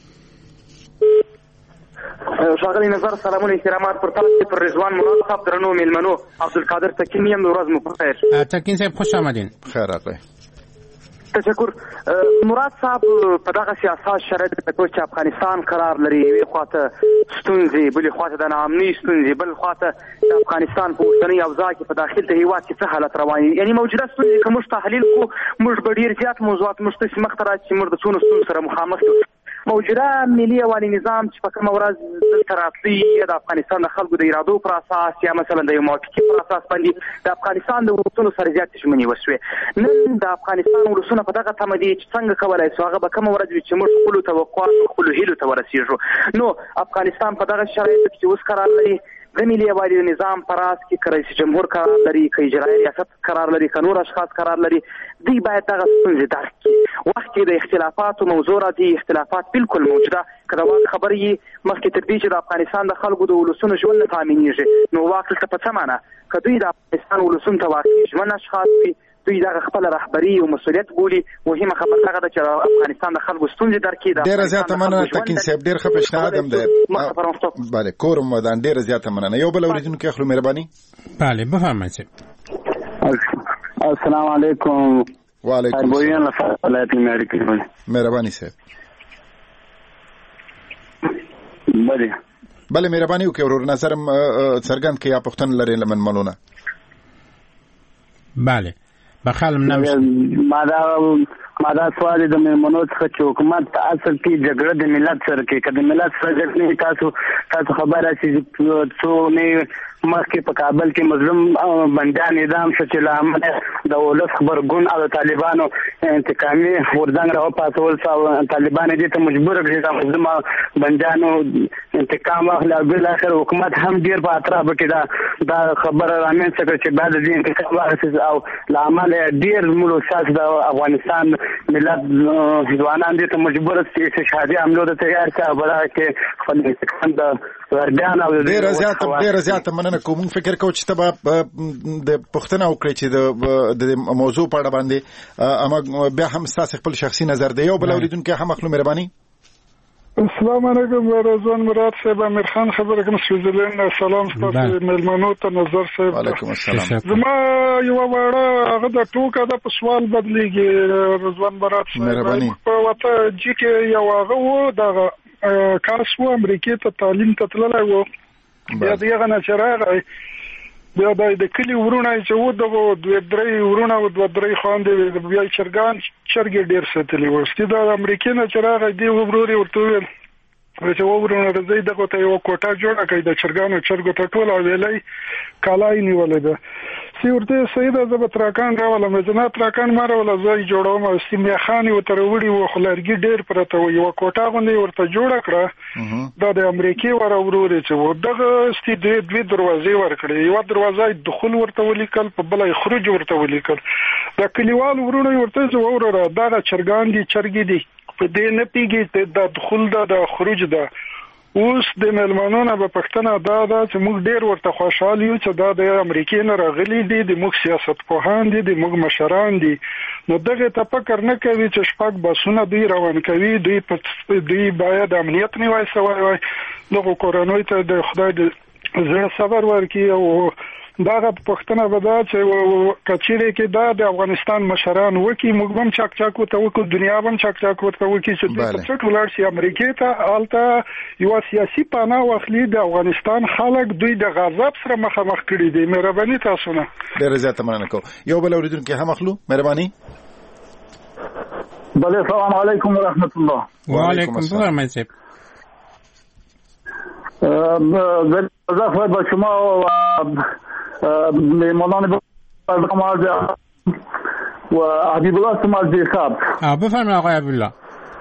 ښاغلی نظر سلامونه احترامات پر تاسو پر رضوان مراد صاحب درنو میلمنو عبدالقادر تکین یم ورځ مو په خیر. تکین صاحب خوش آمدین. خیر راغلی. تشکر. مراد صاحب په دغه سیاست شرایط په چې افغانستان قرار لري یوې خواته ستونزې بلې خواته د ناامنۍ ستونزې بل خواته د افغانستان په اوسنۍ اوضاع کې په داخل د هېواد کې څه حالت روان دي، یعنې موجوده ستونزې که موږ تحلیل کړو موږ به ډېر زیات موضوعات موږ تاسې مخته راشي چې موږ د څونو ستونزو سره مخامخ یو. موجوده ملي یوالي نظام چې په کومه ورځ دلته راتلی یا د افغانستان د خلکو د ارادو پر اساس یا مثلا د یو موافقې پر اساس باندې د افغانستان د ولسونو سره زیاتې ژمنې وشوې. نن د افغانستان ولسونه په دغه تمه دي چې څنګه کولی شو هغه به کومه ورځ وي چې موږ خپلو توقعاتو خپلو هیلو ته ورسېږو. نو افغانستان په دغه شرایطو کې چې اوس قرار لري د ملي یووالي نظام پر راس کې رئیس جمهور قرار لري، که اجرایي ریاست قرار لري، که نور اشخاص قرار لري، دوی باید دغه ستونزې درک کړي. وخت کې د اختلافاتو موضوع راځي، اختلافات بالکل موجوده، که د واک خبرې یې مخکې تر دې چې د افغانستان د خلکو د ولسونو ژوند نه تامینېږي، نو واک دلته په څه معنی؟ که دوی د افغانستان ولسونو ته واقعي ژمن اشخاص وي، دوی دغه خپل رهبري او مسؤلیت بولي. مهمه خبره هغه ده چې افغانستان د خلکو ستونزې درک کړي. ډېره زیاته مننه تکین صاحب، ډېر ښه پیشنهاد هم دی. بله کور مدان، ډېره زیاته مننه. یو بل اورېدونکی اخلو، مهرباني. بله بفرمایئ. السلام علیکم. وعلیکم السلام. ولایت امریکا. مهرباني صاحب. بله بله مهرباني وکړئ، ورور نظرم څرګند کړئ یا پوښتنه لرئ له منمنونه. بله بخالم نوشت ما دا ما دا سوال د میمونو څخه چې حکومت په اصل کې جګړه د ملت سره کوي، که د ملت سره جګړه تاسو تاسو خبره چې څو نه مخکې په کابل کې مظلوم بندیان اعدام شو چې له امله د ولس خبرګون او د طالبانو انتقامي غورځنګ راوپاڅول شو. طالبان دې ته مجبور کړي چې مظلوم بندیانو انتقام واخلي او بالاخره حکومت هم ډېر په اطرافو کې دا دا خبره رامنځته کړه چې بعد دې انتقام واخیست او له امله ډېر ملو ساس د افغانستان ملت ځوانان دې ته مجبور چې استشهادي حملو ته تیار کړه او بله کې خپل انتقام د وربیان او ډېره زیاته ډېره زیاته مننه کوم. فکر کوم چې ته د پوښتنه وکړې چې د موضوع په اړه باندې اما بیا هم ستاسو خپل شخصي نظر دی. یو بل اورېدونکی هم اخلو، مهرباني. السلام علیکم. رضوان مراد صاحب، امیر خان خبره کوم، سویزرلند. سلام ستاسو میلمنو ته نظر صاحب. وعلیکم السلام. زما یو وړه هغه د ټوکه د په سوال بدلېږي. رضوان مراد صاحب مهرباني. په وته چې کې یو هغه و دغه کاس و امریکا ته تعلیم ته تللی و، بیا دغه نه چې راغی بیا د کلي ورونه چې و دغه دوه درې ورونه او دوه درې خواندې بیا چرګان چرګې ډېر ساتلي وو. چې د امریکا نه چې راغی دی وروري ورته ویل چې و ورونه راځي دغه ته یو کوټه جوړه کړي د چرګانو چرګو ته ټول او ویلای کالای نیولې ده. سی ورته سیده زه به تراکان راولم، زه نه تراکان ما راوله زه یې جوړوم او سیمیا خانې ورته راوړي وو، خو لرګي ډېر پرته وو، یوه کوټه غوندې ورته جوړه کړه. دا د امریکې ور ورورې چې وو دغه ستې دوې دروازې ورکړې، یوه دروازه یې دخول ورته ولیکل، په بله یې خروج ورته ولیکل. د کلیوال ورونه یې ورته چې وروره دغه چرګان دي چرګې دي په دې نه پوهېږي د دخول ده د خروج ده. اوس د میلمنو نه به پوښتنه دا ده چې موږ ډېر ورته خوشحال یو چې دا د امریکې نه راغلي دي، د موږ سیاستپوهان دي، د موږ مشران دي، نو دغه ته فکر نه کوي چې شپږ بسونه دوی روان کوي، دوی دوی باید امنیت نیوی سوی وای، دغو کورنیو ته د خدای د زړه صبر ورکړي. او دغه پوښتنه به دا چې کچېرې کې دا د افغانستان مشران وکړي، موږ هم چاک چاک ورته وکړو، دنیا هم چاک چاک ورته وکړي چې دوی په چټ ولاړ شي امریکې ته، هلته یوه سیاسي پناه واخلي. د افغانستان خلک دوی د غضب سره مخامخ کړي دي. مهرباني تاسو نه. ډېره زیاته مننه کوم. یو بل اورېدونکی هم اخلو، مهرباني. بله السلام علیکم ورحمت الله. وعلیکم السلام. زه با شما میمانان برنامه و حبیب الله سمازی صاحب. بفرمایید آقای حبیب الله.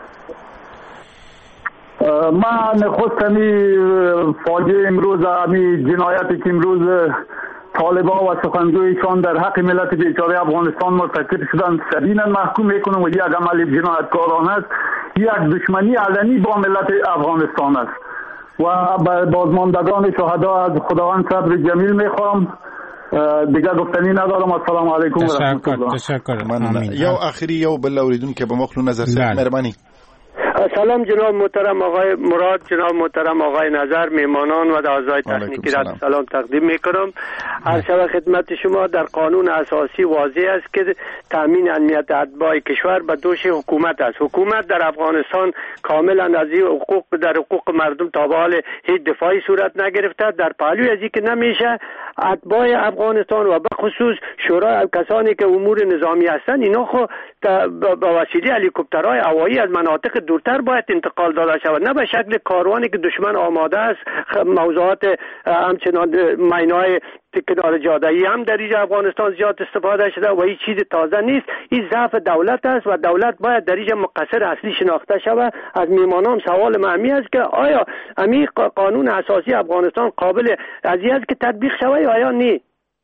ما نخست همی فاجعه امروز همی جنایتی که امروز طالبان و سخنگویشان در حق ملت بیچاره افغانستان مرتکب شدن سبینا محکوم میکنم و یک عمل جنایتکارانه است، یک دشمنی علنی با ملت افغانستان است و بازماندگان شهدا از خداوند صبر جمیل میخوام. دیگه گفتنی ندارم. السلام علیکم و رحمت الله. تشکر. یو آخری یو بل اوریدونکو به مخلو نظر سره مهربانی. سلام جناب محترم آقای مراد، جناب محترم آقای نظر، میمانان و اعضای تکنیکی را سلام تقدیم میکنم. هر شب خدمت شما. در قانون اساسی واضح است که تامین امنیت اتباع کشور به دوش حکومت است. حکومت در افغانستان کاملا از این حقوق در حقوق مردم تا به حال هیچ دفاعی صورت نگرفته. در پهلوی از این که نمیشه اتباع افغانستان و به خصوص شورای کسانی که امور نظامی هستند اینا خو با وسیله هلیکوپترهای هوایی از مناطق دورتر باید انتقال داده شود، نه به شکل کاروانی که دشمن آماده است موضوعات همچنان مینای کنار جاده‌ای هم در اینجا افغانستان زیاد استفاده شده و هیچ چیز تازه نیست. این ضعف دولت است و دولت باید در اینجا مقصر اصلی شناخته شود. از میهمانان سوال معمی است که آیا امی قانون اساسی افغانستان قابل از این است که تطبیق شود یا آیا نه؟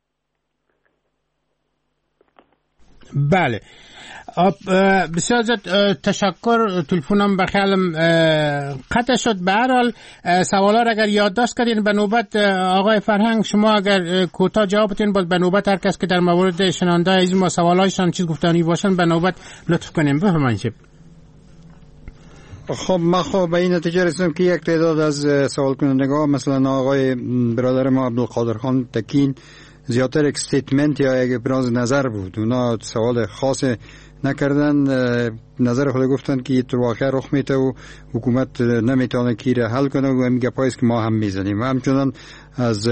بله، بسیار زیاد تشکر. تلفنم به خیالم قطع شد. به هر حال سوالا را اگر یادداشت کردین به نوبت آقای فرهنگ شما اگر کوتاه جواب بدین، باز به نوبت هر کس که در مورد شنونده از ما سوالایشان چیز گفتنی باشن به نوبت لطف کنیم. بفرمایید. خب من خب به این نتیجه رسیدم که یک تعداد از سوال کنندگان مثلا آقای برادر ما عبدالقادر خان تکین زیادتر یک استیتمنت یا یک ابراز نظر بود، اونا سوال خاص نکردن، نظر خود گفتن که تو واقعا رخ میته و حکومت نمیتونه کی را حل کنه و همین گپایی است که ما هم میزنیم. و همچنان از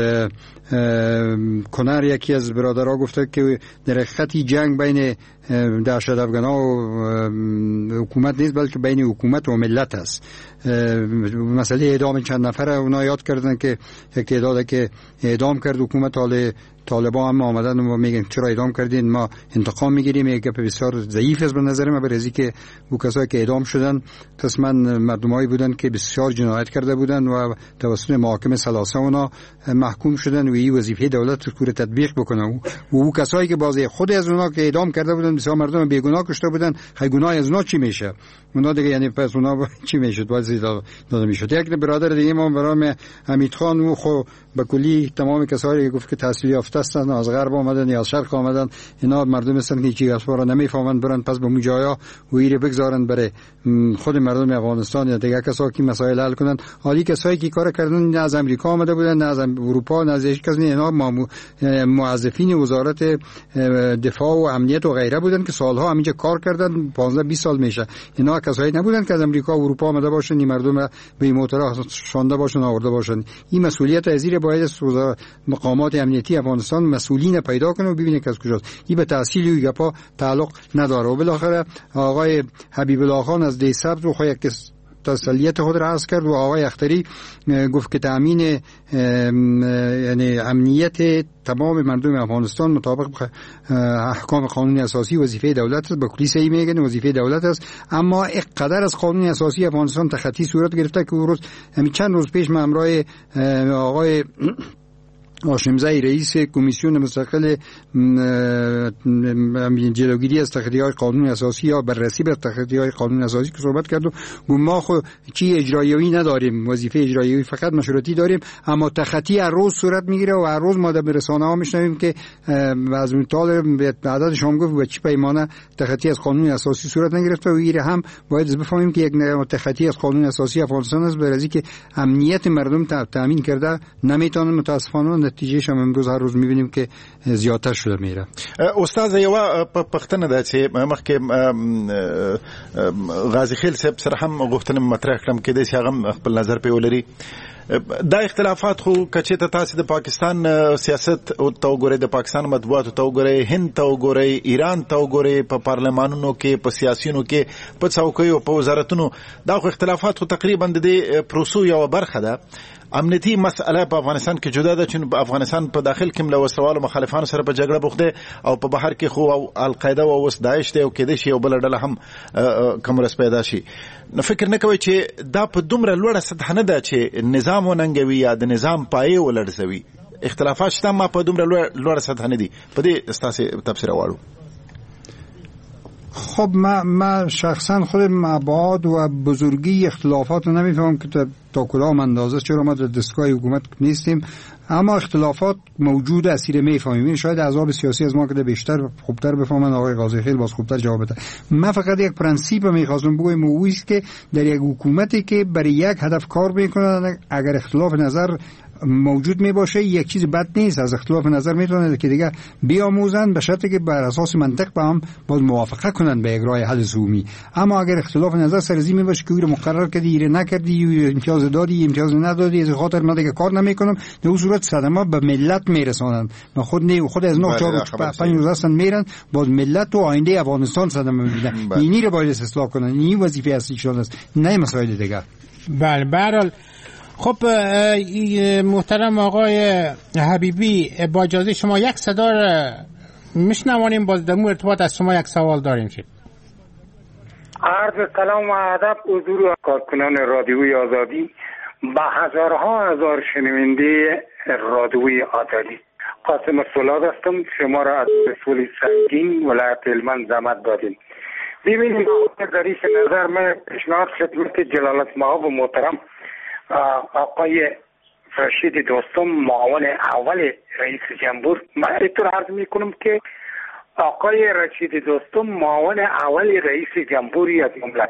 کنر یکی از برادرها گفته که در خطی جنگ بین دهشت افغان‌ها و حکومت نیست بلکه بین حکومت و ملت است. مسئله اعدام چند نفره اونا یاد کردن که یک تعداد که اعدام کرد حکومت، حال طالبان هم آمدن و میگن چرا اعدام کردین، ما انتقام میگیریم. یک گپ بسیار ضعیف است به نظر من، برای که او کسایی که اعدام شدن قسما مردمایی بودن که بسیار جنایت کرده بودن و توسط محاکم ثلاثه اونا محکوم شدن و این وظیفه دولت رو تطبیق بکنه. و او کسایی که بازی خود از اونا که اعدام کرده بودن بسیار مردم بیگناه کشته بودن، خیلی گناه از اونا چی میشه؟ اونا دیگه یعنی پس اونا چی میشد؟ بازی داده میشد. یک برادر دیگه ما برام حمید خان و خو به کلی تمام کسایی که گفت که تحصیل یافته هستن از غرب آمدن یا از شرق آمدن، اینا مردم هستن که چی اسوارا نمیفهمن، برن پس به مجایا و ایره بگذارن برای خود مردم افغانستان یا دیگه کسایی که مسائل حل کنن. حالی کسایی که کار کردن نه از امریکا آمده بودن نه از اروپا نه از هیچ کس، اینا موظفین وزارت دفاع و امنیت و غیره بودن که سالها همینجا کار کردن، پانزده بیست سال میشه. اینا کسایی نبودن که از امریکا و اروپا آمده باشن این مردم به این موتورا شانده باشن آورده باشن. این مسئولیت ازیر باید مقامات امنیتی افغانستان مسئولین پیدا کنه و ببینه که از کجاست. این به تحصیل و گپا تعلق نداره. و بالاخره آقای حبیب الله خان از دی سبز و خواهی تسلیت خود را عرض کرد و آقای اختری گفت که تامین یعنی امنیت تمام مردم افغانستان مطابق احکام قانون اساسی وظیفه دولت است. به کلی صحیح میگن وظیفه دولت است، اما اقدر از قانون اساسی افغانستان تخطی صورت گرفته که روز همین چند روز پیش من همراه آقای هاشمزی رئیس کمیسیون مستقل جلوگیری از تخطی‌های قانون اساسی یا بررسی بر تخطی‌های قانون اساسی که صحبت کرد و ما خو چی اجرایی نداریم، وظیفه اجرایی فقط مشورتی داریم، اما تخطی هر روز صورت میگیره و هر روز ما در رسانه‌ها میشنویم که از اون طالب به عدد شما گفت و چی پیمانه تخطی از قانون اساسی صورت نگرفته و ایره هم باید بفهمیم که یک تخطی از قانون اساسی افغانستان است، برای اینکه امنیت مردم تامین کرده نمیتونه. متاسفانه نتیجهش هم امروز هر روز میبینیم که زیادتر شده میره. استاد یو پښتنه ده چې مخکې غازی خیل صاحب سره هم غوښتنه مطرح کړم کې د هغه خپل نظر په ولري. دا اختلافات خو کچې ته تاسو د پاکستان سیاست او تو ګورئ، د پاکستان مطبوعات تو ګورئ، هند تو ګورئ، ایران تو ګورئ، په پارلمانونو کې په سیاسيونو کې په څوکیو په وزارتونو، دا خو اختلافات خو تقریبا د پروسو یو برخه ده. امنیتی مسئله په افغانستان کې جدا ده، چې په افغانستان په داخل کې له وسوالو مخالفانو سره په جګړه بوخته او په بهر کې خو القاعده او اوس داعش ته او کې د شی او بل ډله هم کوم رس پیدا شي. نو فکر نه کوي چې دا په دومره لوړه سطح نه ده چې نظام وننګوي یا د نظام پایې ولړزوي. اختلافات شته ما په دومره لوړه سطح نه دي. په دې استاسه تفسیر واړو. خب ما ما شخصا خودم ابعاد و بزرگی اختلافات رو نمیفهمم که تا کدام اندازه، چرا ما در دستگاه حکومت نیستیم، اما اختلافات موجود اسیر میفهمیم. این شاید احزاب سیاسی از ما که بیشتر خوبتر بفهمن، آقای قاضی خیل باز خوبتر جواب بده. من فقط یک پرنسیپ میخواستم بگم، او است که در یک حکومتی که برای یک هدف کار میکنه، اگر اختلاف نظر موجود می باشه یک چیز بد نیست، از اختلاف نظر میتونه که دیگه بیاموزن به شرطی که بر اساس منطق با هم باز موافقه کنن به یک راه حل زومی. اما اگر اختلاف نظر سرزی می باشه که او مقرر کردی ایره نکردی، امتیاز دادی امتیاز ندادی، از خاطر من دیگه کار نمیکنم، در اون صورت صدمه به ملت میرسونن. من خود نه خود از نه چهار پنج روز هستن میرن، باز ملت و آینده افغانستان صدمه میبینن. اینی رو باید اصلاح کنن، این وظیفه اصلی شون است، نه مسائل دیگه. بله، به هر حال خب محترم آقای حبیبی، با اجازه شما یک صدا میشنوانیم، باز در ارتباط از شما یک سوال داریم. شد عرض سلام و ادب حضور کارکنان رادیوی آزادی با هزارها هزار شنونده رادیوی آزادی. قاسم فولاد هستم، شما را از مسئول سنگین ولایت هلمند زحمت دادیم. ببینید در این نظر من پیشنهاد خدمت جلالت مآب محترم آقای رشید دوستم، معاون اول رئیس جمهور، من اینطور عرض میکنم که آقای رشید دوستم معاون اول رئیس جمهوری از مملکت،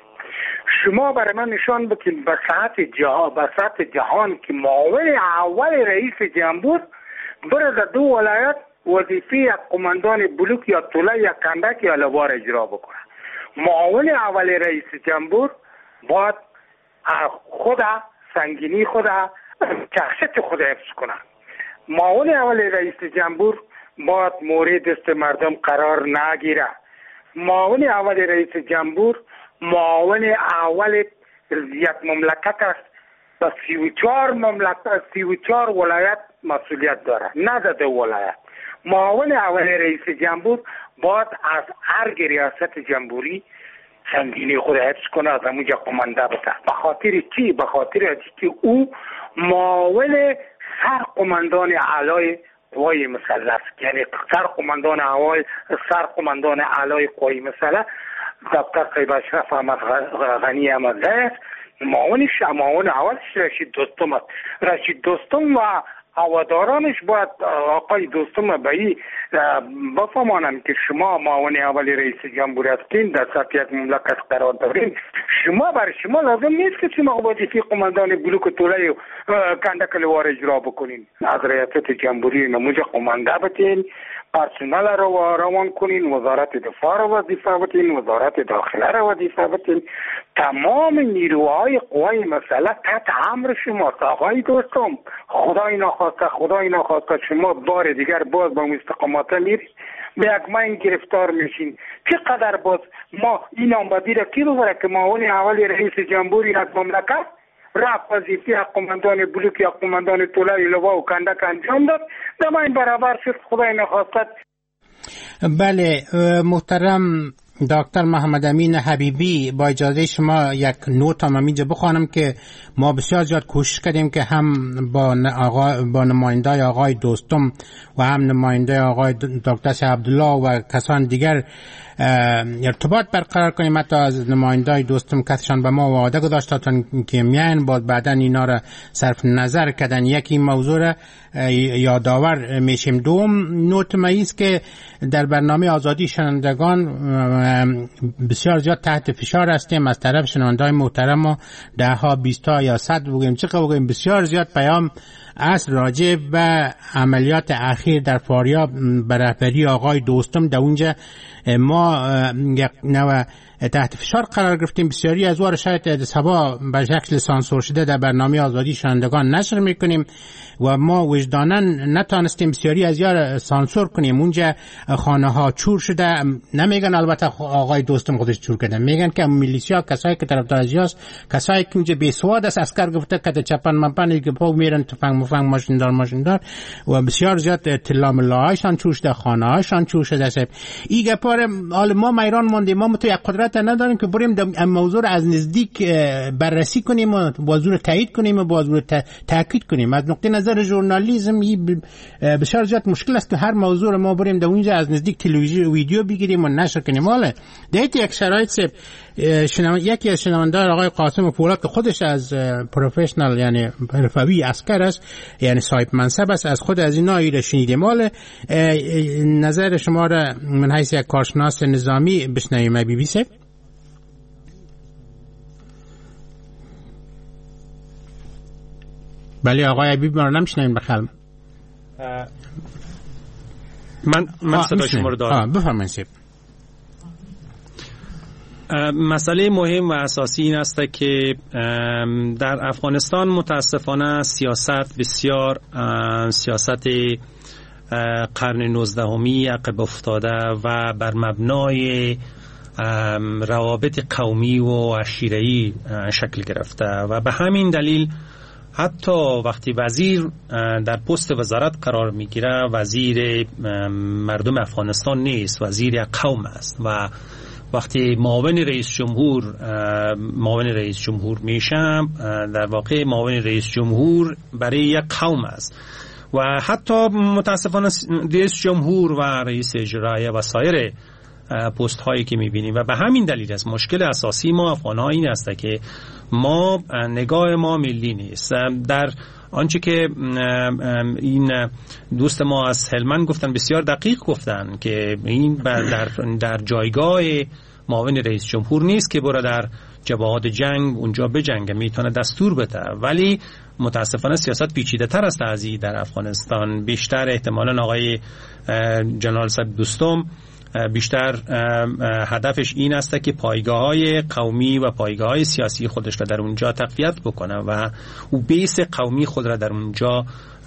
شما برای من نشان بدید به سطح جهان به سطح جهان که معاون اول رئیس جمهور بره در دو ولایت وظیفه قماندان بلوک یا طوله یا کندک یا لوار اجرا بکنه. معاون اول رئیس جمهور باید خود سنگینی خود شخصیت خود حفظ کنه. معاون اول رئیس جمهور باید مورد دست مردم قرار نگیره. معاون اول رئیس جمهور معاون اول یک مملکت است، با سی و چهار مملکت سی و چهار ولایت مسئولیت داره، نه در دو ولایت. معاون اول رئیس جمهور باید از هر ریاست جمهوری سنگینی خود حفظ کنه، از همونجا قمانده بشه. به خاطر چی؟ به خاطر از که او معاون سر قماندان اعلای قوای مسلح، یعنی سر قماندان اول سر قماندان اعلای قوای مسلح دکتر طیب اشرف احمد غنی احمدزی است. معاونش معاون اولش رشید دوستم است. رشید دوستم و هوادارانش باید آقای دوستم بایی بفهمانند که شما معاون اول رئیس جمهوری هستین، در سطح یک مملکت قرار دارین. شما برای شما لازم نیست که شما وظیفه قماندان بلوک طوله کندک لوار اجرا بکنین. از ریاست جمهوری نموذج قمانده بتین، پرسنل رو روان کنین، وزارت دفاع رو وظیفه بتین، وزارت داخله رو وظیفه بتین. تمام نیروهای قوای مسلح تحت امر شما. آقای دوستم، خدای نخواسته خدای نخواسته شما بار دیگر باز با استقامت میرید، به یک من گرفتار میشین. چقدر باز ما این آنبادی را کی ببره که معاون اول رئیس جمهوری از مملکت رفت وظیفه قماندان بلوک یا قماندان طوله لوا و کندک انجام داد، در این برابر شد. خدای نخواسته. بله محترم دکتر محمد امین حبیبی، با اجازه شما یک نوت هم اینجا بخوانم که ما بسیار زیاد کوشش کردیم که هم با آقا با نماینده آقای دوستم و هم نماینده آقای دکتر عبدالله و کسان دیگر ارتباط برقرار کنیم. حتی از نماینده دوستم کسشان به ما وعده گذاشتن که میان بعد بعدا اینا را صرف نظر کردن. یکی موضوع را یادآور میشیم. دوم نوت ماییز که در برنامه آزادی شنوندگان بسیار زیاد تحت فشار هستیم از طرف شنونده‌های محترم و ده ها بیست ها یا صد بگیم چقدر بگیم بسیار زیاد پیام از راجع به عملیات اخیر در فاریاب به رهبری آقای دوستم در اونجا ما یک نوع تحت فشار قرار گرفتیم. بسیاری از وار شاید سبا به شکل سانسور شده در برنامه آزادی شنوندگان نشر میکنیم و ما وجداناً نتانستیم بسیاری از یار سانسور کنیم. اونجا خانه ها چور شده، نمیگن البته آقای دوستم خودش چور کرده، میگن که میلیشیا کسایی که طرفدار ازیاست، کسایی که اونجا بیسواد است، اسکر گفته که چپن منپن که پا میرن تفنگ مفنگ ماشین دار ماشین دار و بسیار زیاد اطلاع ملاهایشان چور شده، خانه هایشان چور شده است. این گپار حال ما میران ماندیم، ما تو یک قدرت نداریم که بریم در موضوع رو از نزدیک بررسی کنیم و موضوع رو تایید کنیم و موضوع رو تاکید کنیم. از نقطه نظر ژورنالیسم بسیار زیاد مشکل است که هر موضوع رو ما بریم در اونجا از نزدیک تلویزیون ویدیو بگیریم و نشر کنیم. حالا در یک شرایط شنو... یکی از شنوندگان آقای قاسم فولاد که خودش از پروفشنال یعنی حرفه‌ای عسکر است، یعنی صاحب منصب است، از خود از اینا ایره شنیدیم. حالا نظر شما را من حیث یک کارشناس نظامی بشنویم. بی بی سی بله آقای عبیب ما رو نمیشنویم بخلم. من من صدای شما رو دارم. بفرمایید. مسئله مهم و اساسی این است که در افغانستان متاسفانه سیاست بسیار سیاست قرن نوزدهمی عقب افتاده و بر مبنای روابط قومی و عشیره‌ای شکل گرفته و به همین دلیل حتی وقتی وزیر در پست وزارت قرار میگیره وزیر مردم افغانستان نیست، وزیر یک قوم است و وقتی معاون رئیس جمهور معاون رئیس جمهور میشه در واقع معاون رئیس جمهور برای یک قوم است و حتی متاسفانه رئیس جمهور و رئیس اجرایی و سایر پست هایی که میبینیم و به همین دلیل است مشکل اساسی ما افغان ها این است که ما نگاه ما ملی نیست. در آنچه که این دوست ما از هلمند گفتن بسیار دقیق گفتن که این در, در جایگاه معاون رئیس جمهور نیست که برای در جبهات جنگ اونجا بجنگه، میتونه دستور بده، ولی متاسفانه سیاست پیچیده تر است از این در افغانستان. بیشتر احتمالاً آقای جنرال صاحب دوستم بیشتر هدفش این است که پایگاه‌های قومی و پایگاه‌های سیاسی خودش را در اونجا تقویت بکنه و او بیس قومی خود را در اونجا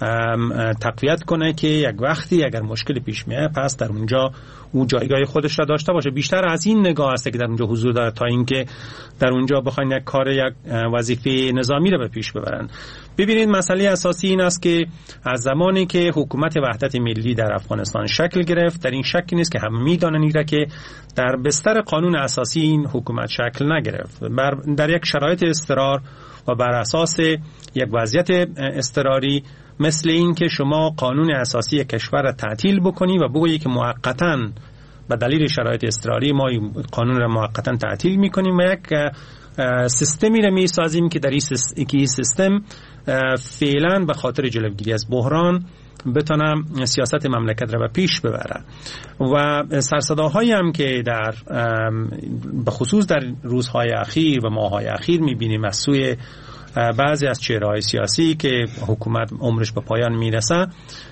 تقویت کنه که یک وقتی اگر مشکل پیش میاد پس در اونجا او جایگاه خودش را داشته باشه. بیشتر از این نگاه است که در اونجا حضور داره تا اینکه در اونجا بخواین یک کار یک وظیفه نظامی را به پیش ببرن. ببینید مسئله اساسی این است که از زمانی که حکومت وحدت ملی در افغانستان شکل گرفت، در این شکی نیست که همه میدانن ایرا که در بستر قانون اساسی این حکومت شکل نگرفت. بر در یک شرایط اضطرار و بر اساس یک وضعیت اضطراری مثل این که شما قانون اساسی کشور را تعطیل بکنی و بگویی که موقتاً به دلیل شرایط اضطراری ما قانون را موقتاً تعطیل میکنیم و یک سیستمی را میسازیم که در این سیستم فعلا به خاطر جلوگیری از بحران بتونه سیاست مملکت را به پیش ببره. و سرصداهایی هم که در به خصوص در روزهای اخیر و ماههای اخیر میبینیم از سوی بعضی از چهره‌های سیاسی که حکومت عمرش به پایان میرسه،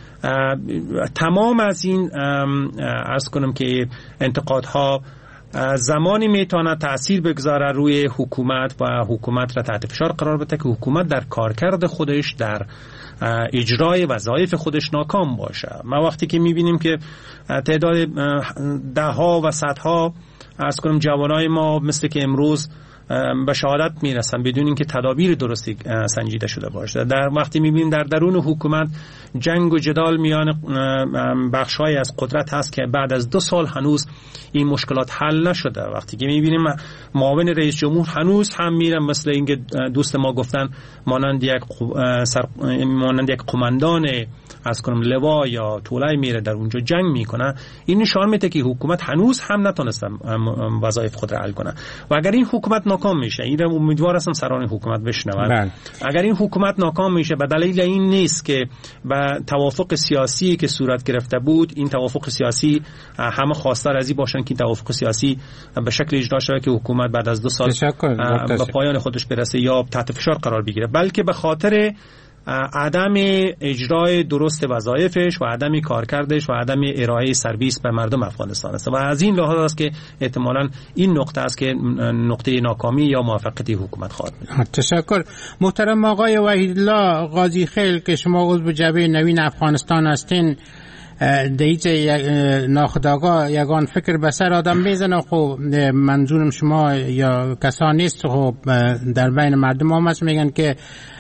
تمام از این عرض کنم که انتقادها زمانی میتونه تأثیر بگذاره روی حکومت و حکومت را تحت فشار قرار بده که حکومت در کارکرد خودش در اجرای وظایف خودش ناکام باشه. ما وقتی که میبینیم که تعداد ده ها و صدها عرض کنم جوانای ما مثل که امروز به شهادت میرسن بدون اینکه تدابیر درستی سنجیده شده باشه، در وقتی میبینیم در درون حکومت جنگ و جدال میان بخش‌های از قدرت هست که بعد از دو سال هنوز این مشکلات حل نشده، وقتی که میبینیم معاون رئیس جمهور هنوز هم میرن مثل اینکه دوست ما گفتن مانند یک سر... مانند یک قماندان از کنم لوا یا طولای میره در اونجا جنگ میکنه، این نشان میده که حکومت هنوز هم نتونسته وظایف خود را حل کنه. و اگر این حکومت ناکام میشه، این امیدوار هستم سران حکومت بشنون، اگر این حکومت ناکام میشه به دلیل این نیست که با توافق سیاسی که صورت گرفته بود، این توافق سیاسی همه خواستار از این باشن که توافق سیاسی به شکل اجرا شود که حکومت بعد از دو سال به پایان خودش برسه یا تحت فشار قرار بگیره، بلکه به خاطر عدم اجرای درست وظایفش و عدم کارکردش و عدم ارائه سرویس به مردم افغانستان است. و از این لحاظ است که احتمالاً این نقطه است که نقطه ناکامی یا موفقیت حکومت خواهد بود. تشکر. محترم آقای وحیدالله قاضی خیل که شما عضو جبهه نوین افغانستان هستین، دیت ناخودآگاه یگان فکر به سر آدم میزنه، خب منظورم شما یا کسانی است خب در بین مردم هم هست میگن که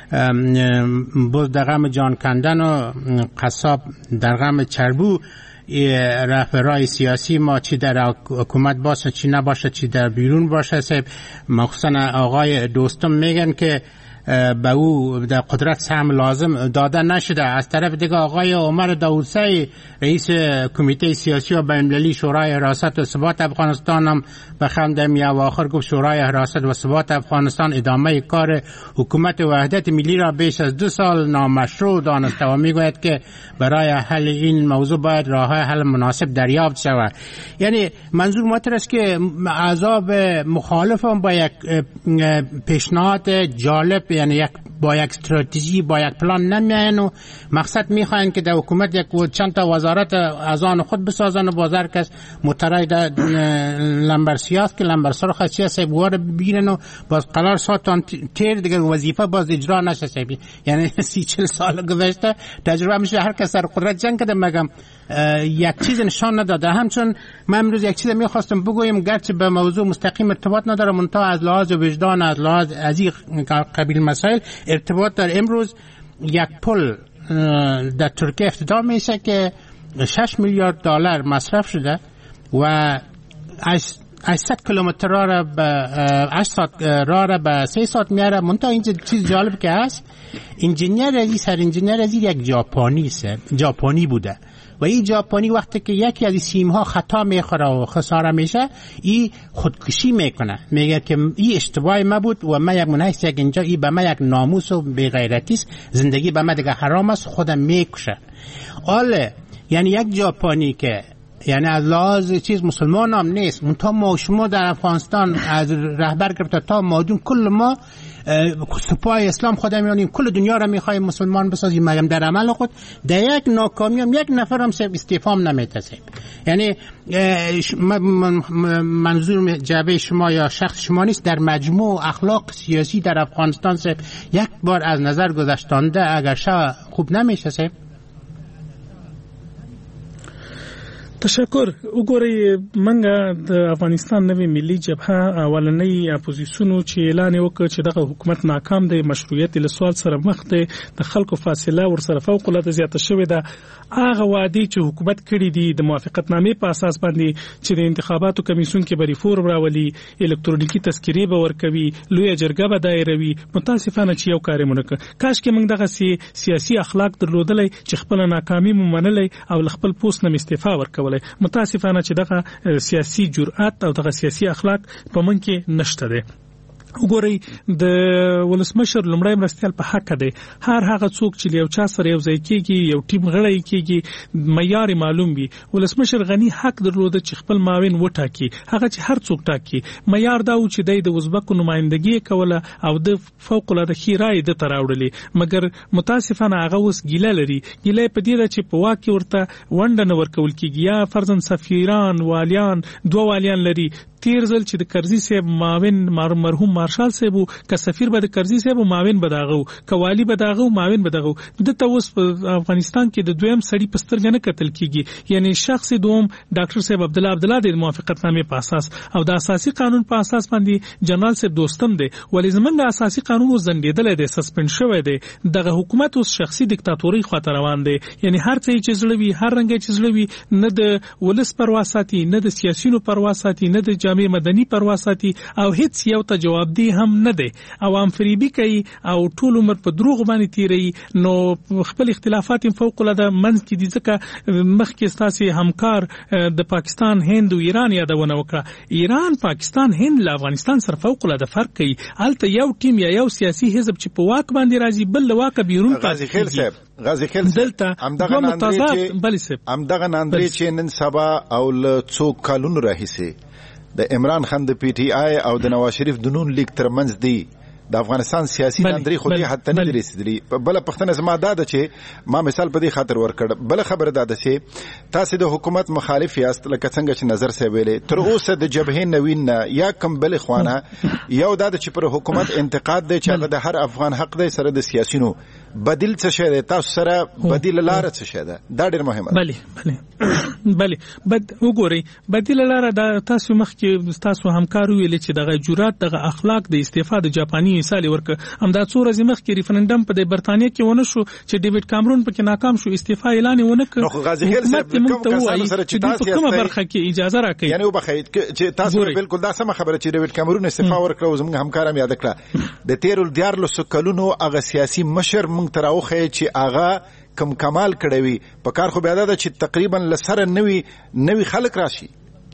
بز در غم جان کندن و قصاب در غم چربو، رهبرای سیاسی ما چی در حکومت باشه چی نباشه چی در بیرون باشه، مخصوصا آقای دوستم میگن که به او در قدرت سهم لازم داده نشده. از طرف دیگه آقای عمر داودسایی رئیس کمیته سیاسی و بین‌المللی شورای حراست و ثبات افغانستان هم به خندمی اواخر گفت شورای حراست و ثبات افغانستان ادامه کار حکومت وحدت ملی را بیش از دو سال نامشروع دانسته و میگوید که برای حل این موضوع باید راه حل مناسب دریافت شود. یعنی منظور مطرح است که اعضا مخالف هم با یک پیشنهاد جالب، یعنی یک با یک استراتژی با یک پلان نمیاین و مقصد میخواین که در حکومت یک چند تا وزارت از آن خود بسازن و بازار کس مترای لمبر سیاست که لمبر سر خاصی سیبوار بیرن و باز قرار ساعتان تیر دیگر وظیفه باز اجرا نشه سیبی. یعنی سی چل سال گذشته تجربه میشه هر کس سر قدرت جنگ کده، مگم یک چیز نشان نداده. همچون من امروز یک چیز میخواستم بگویم گرچه به موضوع مستقیم ارتباط نداره، منتها از لحاظ وجدان، از لحاظ از این قبیل مسائل ارتباط داره. امروز یک پل در ترکیه افتتاح میشه که شش میلیارد دلار مصرف شده و هشتصد کیلومتر راه را به هشت ساعت راه را به سه ساعت میاره. منتها اینجا چیز جالب که هست، انجینیر ازی سر انجینیر ازی یک ژاپنی است، ژاپنی بوده و این ژاپنی وقتی که یکی از سیم ها خطا میخوره و خساره میشه، این خودکشی میکنه، میگه که این اشتباه ما بود و من یک منحص یک اینجا این به من یک ناموس و بی‌غیرتی است، زندگی به من دیگه حرام است، خودم میکشه. آله یعنی یک ژاپنی که یعنی از لحاظ چیز مسلمان هم نیست، منتها ما شما در افغانستان از رهبر گرفته تا مادون کل ما سپاه اسلام خودم میانیم کل دنیا را میخوایم مسلمان بسازیم، مگم در عمل خود در یک ناکامی هم یک نفر هم استعفام نمیتسه. یعنی منظور جبه شما یا شخص شما نیست، در مجموع اخلاق سیاسی در افغانستان سے یک بار از نظر گذشتانده اگر شا خوب نمیشه سه. تشکر. وګورئ منګه د افغانستان نوې ملي جبهه اولنۍ اپوزیسیون چې اعلان وکړ چې دغه حکومت ناکام دی، مشروعیت له سوال سره مخ دی، د خلکو فاصله ورسره فوق العاده زیاته شوې ده. هغه وعده چې حکومت کړی دي د موافقتنامې په اساس باندې چې د انتخاباتو کمیسیون کې به ریفورم راولي، الکترونیکی تذکرې به ورکوي، لویه جرګه به دایروي، متاسفانه چې یو کار یې ونه کړ. کاش کې موږ دغه سیاسي اخلاق درلودلی چې خپل ناکامي مو منلی او خپل پوسټ نه استعفا ورکول. متاسفانه چې دغه سیاسي جرأت او دغه سیاسي اخلاق په من کې نشته ده. وګورئ د ولسمشر لومړی مرستیال په حق دی، هر هغه څوک چې یو چا سره یو ځای کېږي، یو ټیم غړی کېږي، معیار معلوم وي. ولسمشر غني حق درلوده چې خپل معاون وټاکي، هغه چې هر څوک ټاکي. معیار دا و چې د ازبکو نمائندګي کوله او د فوق العاده خي رائے د تراوړلې، مګر متاسفانه هغه اوس ګیله لري. ګیله په دې ده چې په واکه ورته ونډه نه ورکول کېږي، یا فرضاً سفیران والیان دوه والیان لري. تیر ځل چې د کرزي صاحب معاون مرحوم مارشال صاحب که سفیر به د کرزي صاحب معاون بداغو، کوالی بداغو، معاون بداغو. د توس په افغانستان کې د دویم سړي په سترګه نه کتل کیږي. یعنی شخص دوم ډاکټر صاحب عبد الله عبد الله د موافقتنامې په اساس او د اساسي قانون په اساس باندې جنرال صاحب دوستم دی، ولې زمونږ اساسي قانون زندیدل دی، سسپند شوی دی. دغه حکومت اوس شخصي دیکتاتوري خاطر روان دی. یعنی هر څه چې زړوي، هر رنګ چې زړوي، نه د ولس پروا ساتي، نه د سیاسيونو پروا ساتي، نه د جامع مدني پروا ساتي، او هیڅ یو ته جواب دی هم نه دی. عوام فریبي کوي او ټول عمر په دروغ باندې تیری. نو خپل اختلافات فوق العاده منځ کې دي، ځکه مخکې ستاسو همکار د پاکستان، هند او ایران یادونه وکړه. ایران، پاکستان، هند له افغانستان سره فوق العاده فرق کوي. الته یو ټیم یا یو سیاسي حزب چې په واک باندې راځي، بل له واک بیرون غازی خیل صاحب غازی خیل دلته همدغه ناندري بل صاحب همدغه ناندري چې نن سبا او له څو کالونو راهیسي د عمران خان د پی ټی آی او د نواز شریف د نون لیگ ترمنځ دی د افغانستان سیاسي ناندري خو دې حتی نه رسیدلی. بل پښتنه زما دا ده چې ما مثال په دې خاطر ورکړ. بل خبره دا ده چې تاسو د حکومت مخالف یاست، لکه څنګه چې نظر سي ویلې تر اوسه د جبهه نوین یا کم بل خوانه یو دا چې پر حکومت انتقاد دی چې هغه د هر افغان حق دی سره د سیاسيونو بدیل څه شي دی، تاسو سره بدیل لار څه شي ده، دا ډېر مهمه ده. بله بله بله بد وګورئ بدیل لار دا تاسو مخکې تاسو همکارو ویل چې دغه جرأت، دغه اخلاق د استفاده د جاپاني مثال ورک هم دا څو ورځې مخکې ریفرندم په برتانیې کې ونه شو چې ډیوډ کامرون پکې ناکام شو، استعفا اعلان ونه کړ. نو غازی خیل صاحب کوم کسانو سره چې تاسو په کومه برخه کې اجازه راکړي، یعنی وبخښئ چې تاسو بالکل دا سم خبره چې ډیوډ کامرون استعفا ورکړ، زموږ همکارم یاد کړه د تیرول دیار له سکلونو هغه سیاسي مشر مونږ تراوخه چې هغه کم کمال کړوي په کار. خو بیا دا چې تقریبا لسره نوي نوي خلک راشي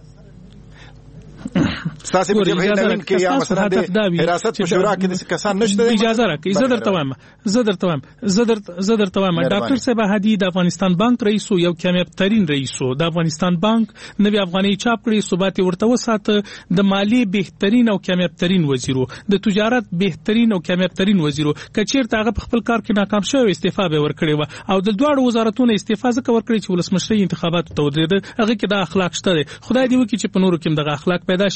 تاسو په جبهه نوین کې یا مثلا د حراست په شورا کې د کسان نشته. اجازه راکړئ زه درته وایم زه درته وایم زه درته وایم ډاکټر صاحب هادي د افغانستان بانک رئیس او یو کامیاب ترين رئیس د افغانستان بانک نوی افغاني چاپ کړی، ثبات ورته وساته، د مالی بهترین او کامیاب ترين وزیرو، د تجارت بهترین او کامیاب ترين وزیرو، کچیرته هغه په خپل کار کې ناکام شوی استعفا به ورکړي و او د دوه وزارتونو استعفا ځکه ورکړي چې ولسمشري انتخابات ته ودرېده. هغه کې د اخلاق شته. خدای دې وکړي چې په نورو کې دغه اخلاق پیدا شي. بل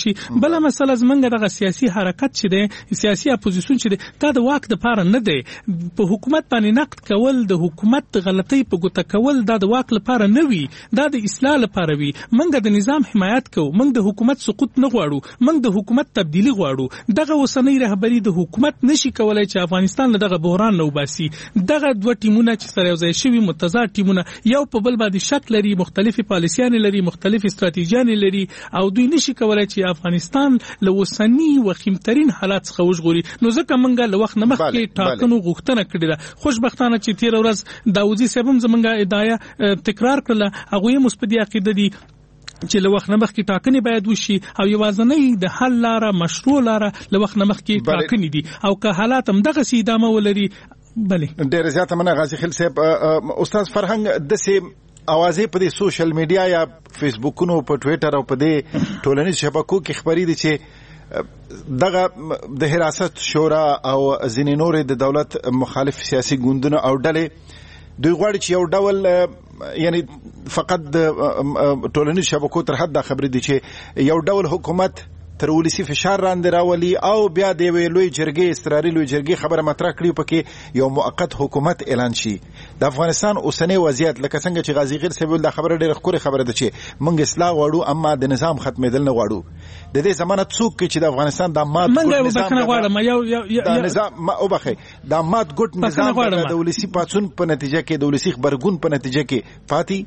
بل مسله زمونږ دغه سیاسي حرکت چې دی سیاسي اپوزیسیون چې دی دا د واک د پاره نه دی. په حکومت باندې نقد کول د حکومت غلطۍ په ګوته کول دا د واک لپاره نه وي، دا د اصلاح لپاره وي. موږ د نظام حمایت کوو، موږ د حکومت سقوط نه غواړو، موږ د حکومت تبدیلی غواړو. دغه اوسنۍ رهبری د حکومت نشي کولای چې افغانستان له دغه بحران نه وباسي. دغه دوه ټیمونه چې سره یوځای شوي متضاد ټیمونه یو په بل باندې شک لري، مختلفي پالیسیانې لري، مختلفي استراتیژیانې لري او دوی نشي کولای چې افغانستان له اوسنی وخیمترین حالات څخه وژغوري. نو ځکه موږ له وخت نه مخکې ټاکنو غوښتنه کړې ده. خوشبختانه چې تیر ورځ داوودي صاحب هم زمونږ ادعا تکرار کړله، هغوی هم مثبت عقیده دي چې له وخت نه مخکې ټاکنې باید وشي او یوازینۍ د حل لاره مشروع لاره له وخت نه مخکې ټاکنې دي او که حالات هم دغسې ادامه ولري. بله ډېره زیاته مننه غازي خیل صاحب. استاد فرهنګ داسې اوازې په دې سوشل میډیا یا فیسبوکونو په ټویټر او په دې ټولنیزو شبکو کې خبرې دي چې دغه د حراست شورا او ځینې نورې د دولت مخالف سیاسي ګوندونه او ډلې دوی غواړي چې یو ډول یعنی فقط د ټولنیزو شبکو تر حد دا خبرې دي چې یو ډول حکومت تر ولسی فشار راندې راولي او بیا د یوې لوی جرګې استراري لوی جرګې خبره مطرح کړي پکې یو موقت حکومت اعلان شي. د افغانستان اوسنی وضعیت لکه څنګه چې غازي غیر صاحب دا خبره ډېره ښکلې خبره ده چې موږ اصلاح غواړو اما د نظام ختمېدل نه غواړو. د دې زمانه څوک چې د افغانستان د مات نظام غواړم یو یو نظام ما او بخې د مات ګټ نظام د ولسی پاتون په نتیجه کې د ولسی خبرګون په نتیجه کې فاتي.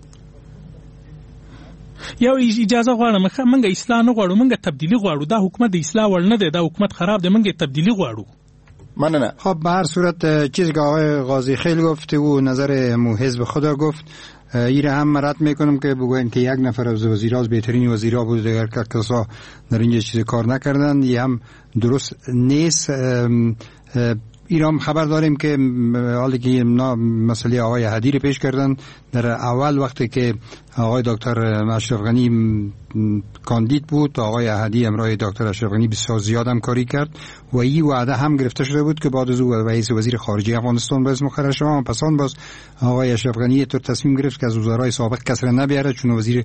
یو اجازه غواړم، موږ اصلاح نه غواړو، موږ تبدیلی غواړو. دا حکومت د اصلاح وړ نه دی، دا حکومت خراب دی، موږ تبدیلی غواړو. مننه. خب به هر صورت چیزی که آقای قاضی خیل گفت و نظر مو حزب خدا گفت این را هم رد میکنم که بگوین که یک نفر از وزیرها از بهترین وزیرها بود دیگر که کسا در اینجا چیز کار نکردن، یه هم درست نیست. ایران خبر داریم که حالی که مسئله آقای هدی رو پیش کردن در اول وقتی که آقای دکتر اشرف غنی کاندید بود، آقای هدی همراه دکتر اشرف غنی بسیار زیاد همکاری کرد و این وعده هم گرفته شده بود که بعد از او رئیس وزیر خارجه افغانستان باید مقرر شود. و پس آن باز آقای اشرف غنی تو تصمیم گرفت که از وزرای سابق کس را نبیاره چون وزیر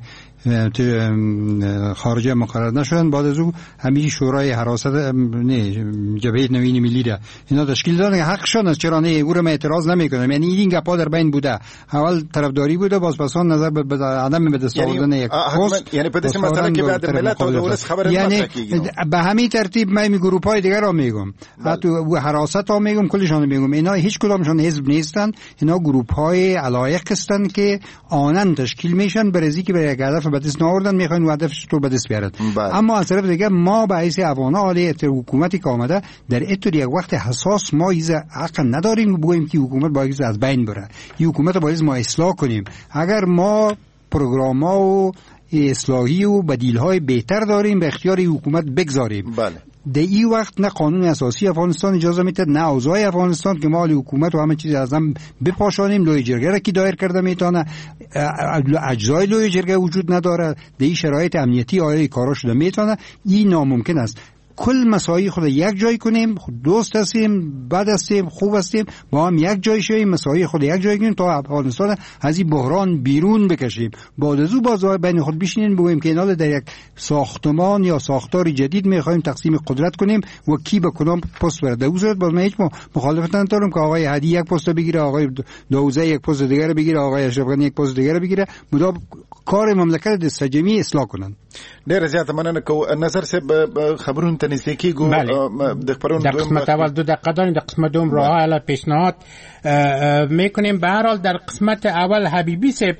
خارجه مقرر نشدن. بعد از او همین شورای حراست نه جبهه نوین ملی را اینا تشکیل دادن. حقشون است، چرا نه؟ او را من اعتراض نمیکنم. یعنی این گپا در بین بوده، اول طرفداری بوده، باز پس آن نظر به عدم به دست آوردن یک پست، یعنی به دست مثلا که بعد ملت و دولت خبر یعنی به همین ترتیب من می گروه های دیگر را میگم، حتی حراست ها میگم، کلشان میگم. اینا هیچ کدامشون حزب نیستن، اینا گروه های علایق هستند که آنن تشکیل میشن برای اینکه به یک هدف به دست آوردن میخواین و هدفش رو به دست بیارن. اما از طرف دیگه ما به حیث افغان عالی حکومتی که آمده در اتر یک وقت حساس ما ایز حق نداریم بگوییم که حکومت باید از بین بره. این حکومت باید ما اصلاح کنیم. اگر ما پروگرام‌ها و اصلاحی و بدیل‌های بهتر داریم به اختیار حکومت بگذاریم. بله. در این وقت نه قانون اساسی افغانستان اجازه میده نه اوضاع افغانستان که مال حکومت و همه چیز از هم بپاشانیم. لوی جرگه را کی دایر کرده میتونه، اجزای لوی جرگه وجود نداره، در این شرایط امنیتی آیا کارا شده میتونه. این ناممکن است. کل مسائل خود یک جای کنیم، دوست هستیم، بد هستیم، خوب هستیم، با هم یک جای شویم، مسائل خود یک جای کنیم تا افغانستان از این بحران بیرون بکشیم. بعد از او باز بین خود بشینیم بگوییم که اینا در یک ساختمان یا ساختار جدید میخوایم تقسیم قدرت کنیم و کی به کدام پست برده. او صورت باز من هیچ مخالفت ندارم که آقای هدی یک پست بگیره، آقای داوزه یک پست دیگر بگیره، آقای اشرف غنی یک پست دیگر بگیره، مدام کار مملکت د سجمی اصلاح کنن. ډېر زیات مننه کو نظر صاحب خبرون ته نږدې کیږو. د خبرون در قسمت اول دو دقیقه داریم، در قسمت دوم راه حل پیشنهاد میکنیم. به هر حال در قسمت اول حبیبی صاحب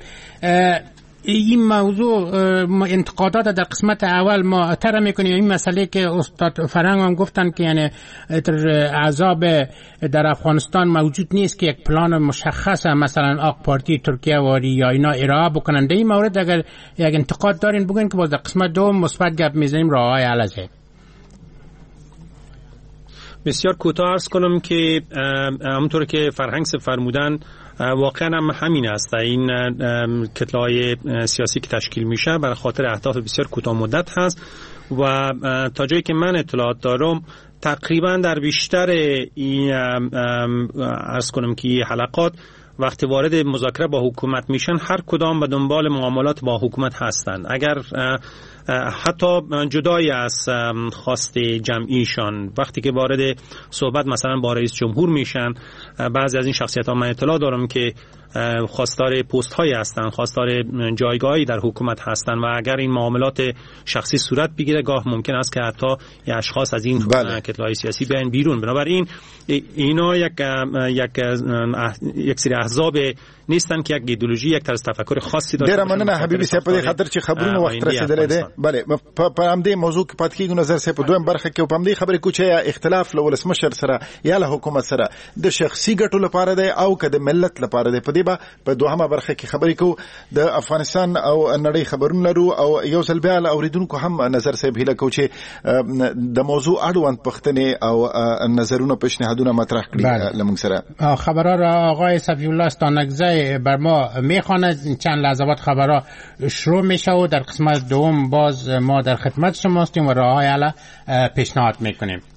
این موضوع انتقادات در قسمت اول ما اطرح میکنیم. این مسئله که استاد فرهنگ هم گفتن که یعنی عذاب در افغانستان موجود نیست که یک پلان مشخص مثلا آق پارتی ترکیه واری یا اینا ارائه بکنن. در این مورد اگر یک انتقاد دارین بگوین که باز در قسمت دوم مثبت گپ میزنیم راههای حل است. بسیار کوتاه عرض کنم که همونطور که فرهنگ فرمودن واقعا هم همین است. این کتله‌های سیاسی که تشکیل میشه برای خاطر اهداف بسیار کوتاه مدت هست و تا جایی که من اطلاعات دارم تقریبا در بیشتر این عرض کنم که حلقات وقتی وارد مذاکره با حکومت میشن هر کدام به دنبال معاملات با حکومت هستند. اگر حتی جدای از خواست جمعیشان وقتی که وارد صحبت مثلا با رئیس جمهور میشن، بعضی از این شخصیت ها من اطلاع دارم که خواستار پست هایی هستند، خواستار جایگاهی در حکومت هستند و اگر این معاملات شخصی صورت بگیره گاه ممکن است که حتی یک اشخاص از این کتله‌های سیاسی بیان بیرون. بنابراین اینا یک یک یک سری احزاب نیستن که یک ایدئولوژی، یک طرز تفکر خاصی داشته باشند. ډیره مننه حبیبي صاحب، په خاطر چې خبرونه وخت رسیدلې ده. بله په همدې موضوع کې پاتې کېږو. نظر صاحب په دویم برخه کې په همدې خبرې کو چې اختلاف له ولسمشر سره یا له حکومت سره د شخصي ګټو لپاره دی او که د ملت لپاره دی. په دې به په دوهمه برخه کې خبرې کو. د افغانستان او نړۍ خبرونه لرو او یو ځل بیا له اوریدونکو هم نظر صاحب هیله کو چې د موضوع اړوند پوښتنې او نظرونه پیشنهادونه مطرح کړي لمونږ سره. خبرها را آقای صفی الله استانکزی بر ما میخواند. چند لحظه بعد خبرها شروع میشه و در قسمت دوم باز ما در خدمت شما هستیم و راههای علا پیشنهاد میکنیم.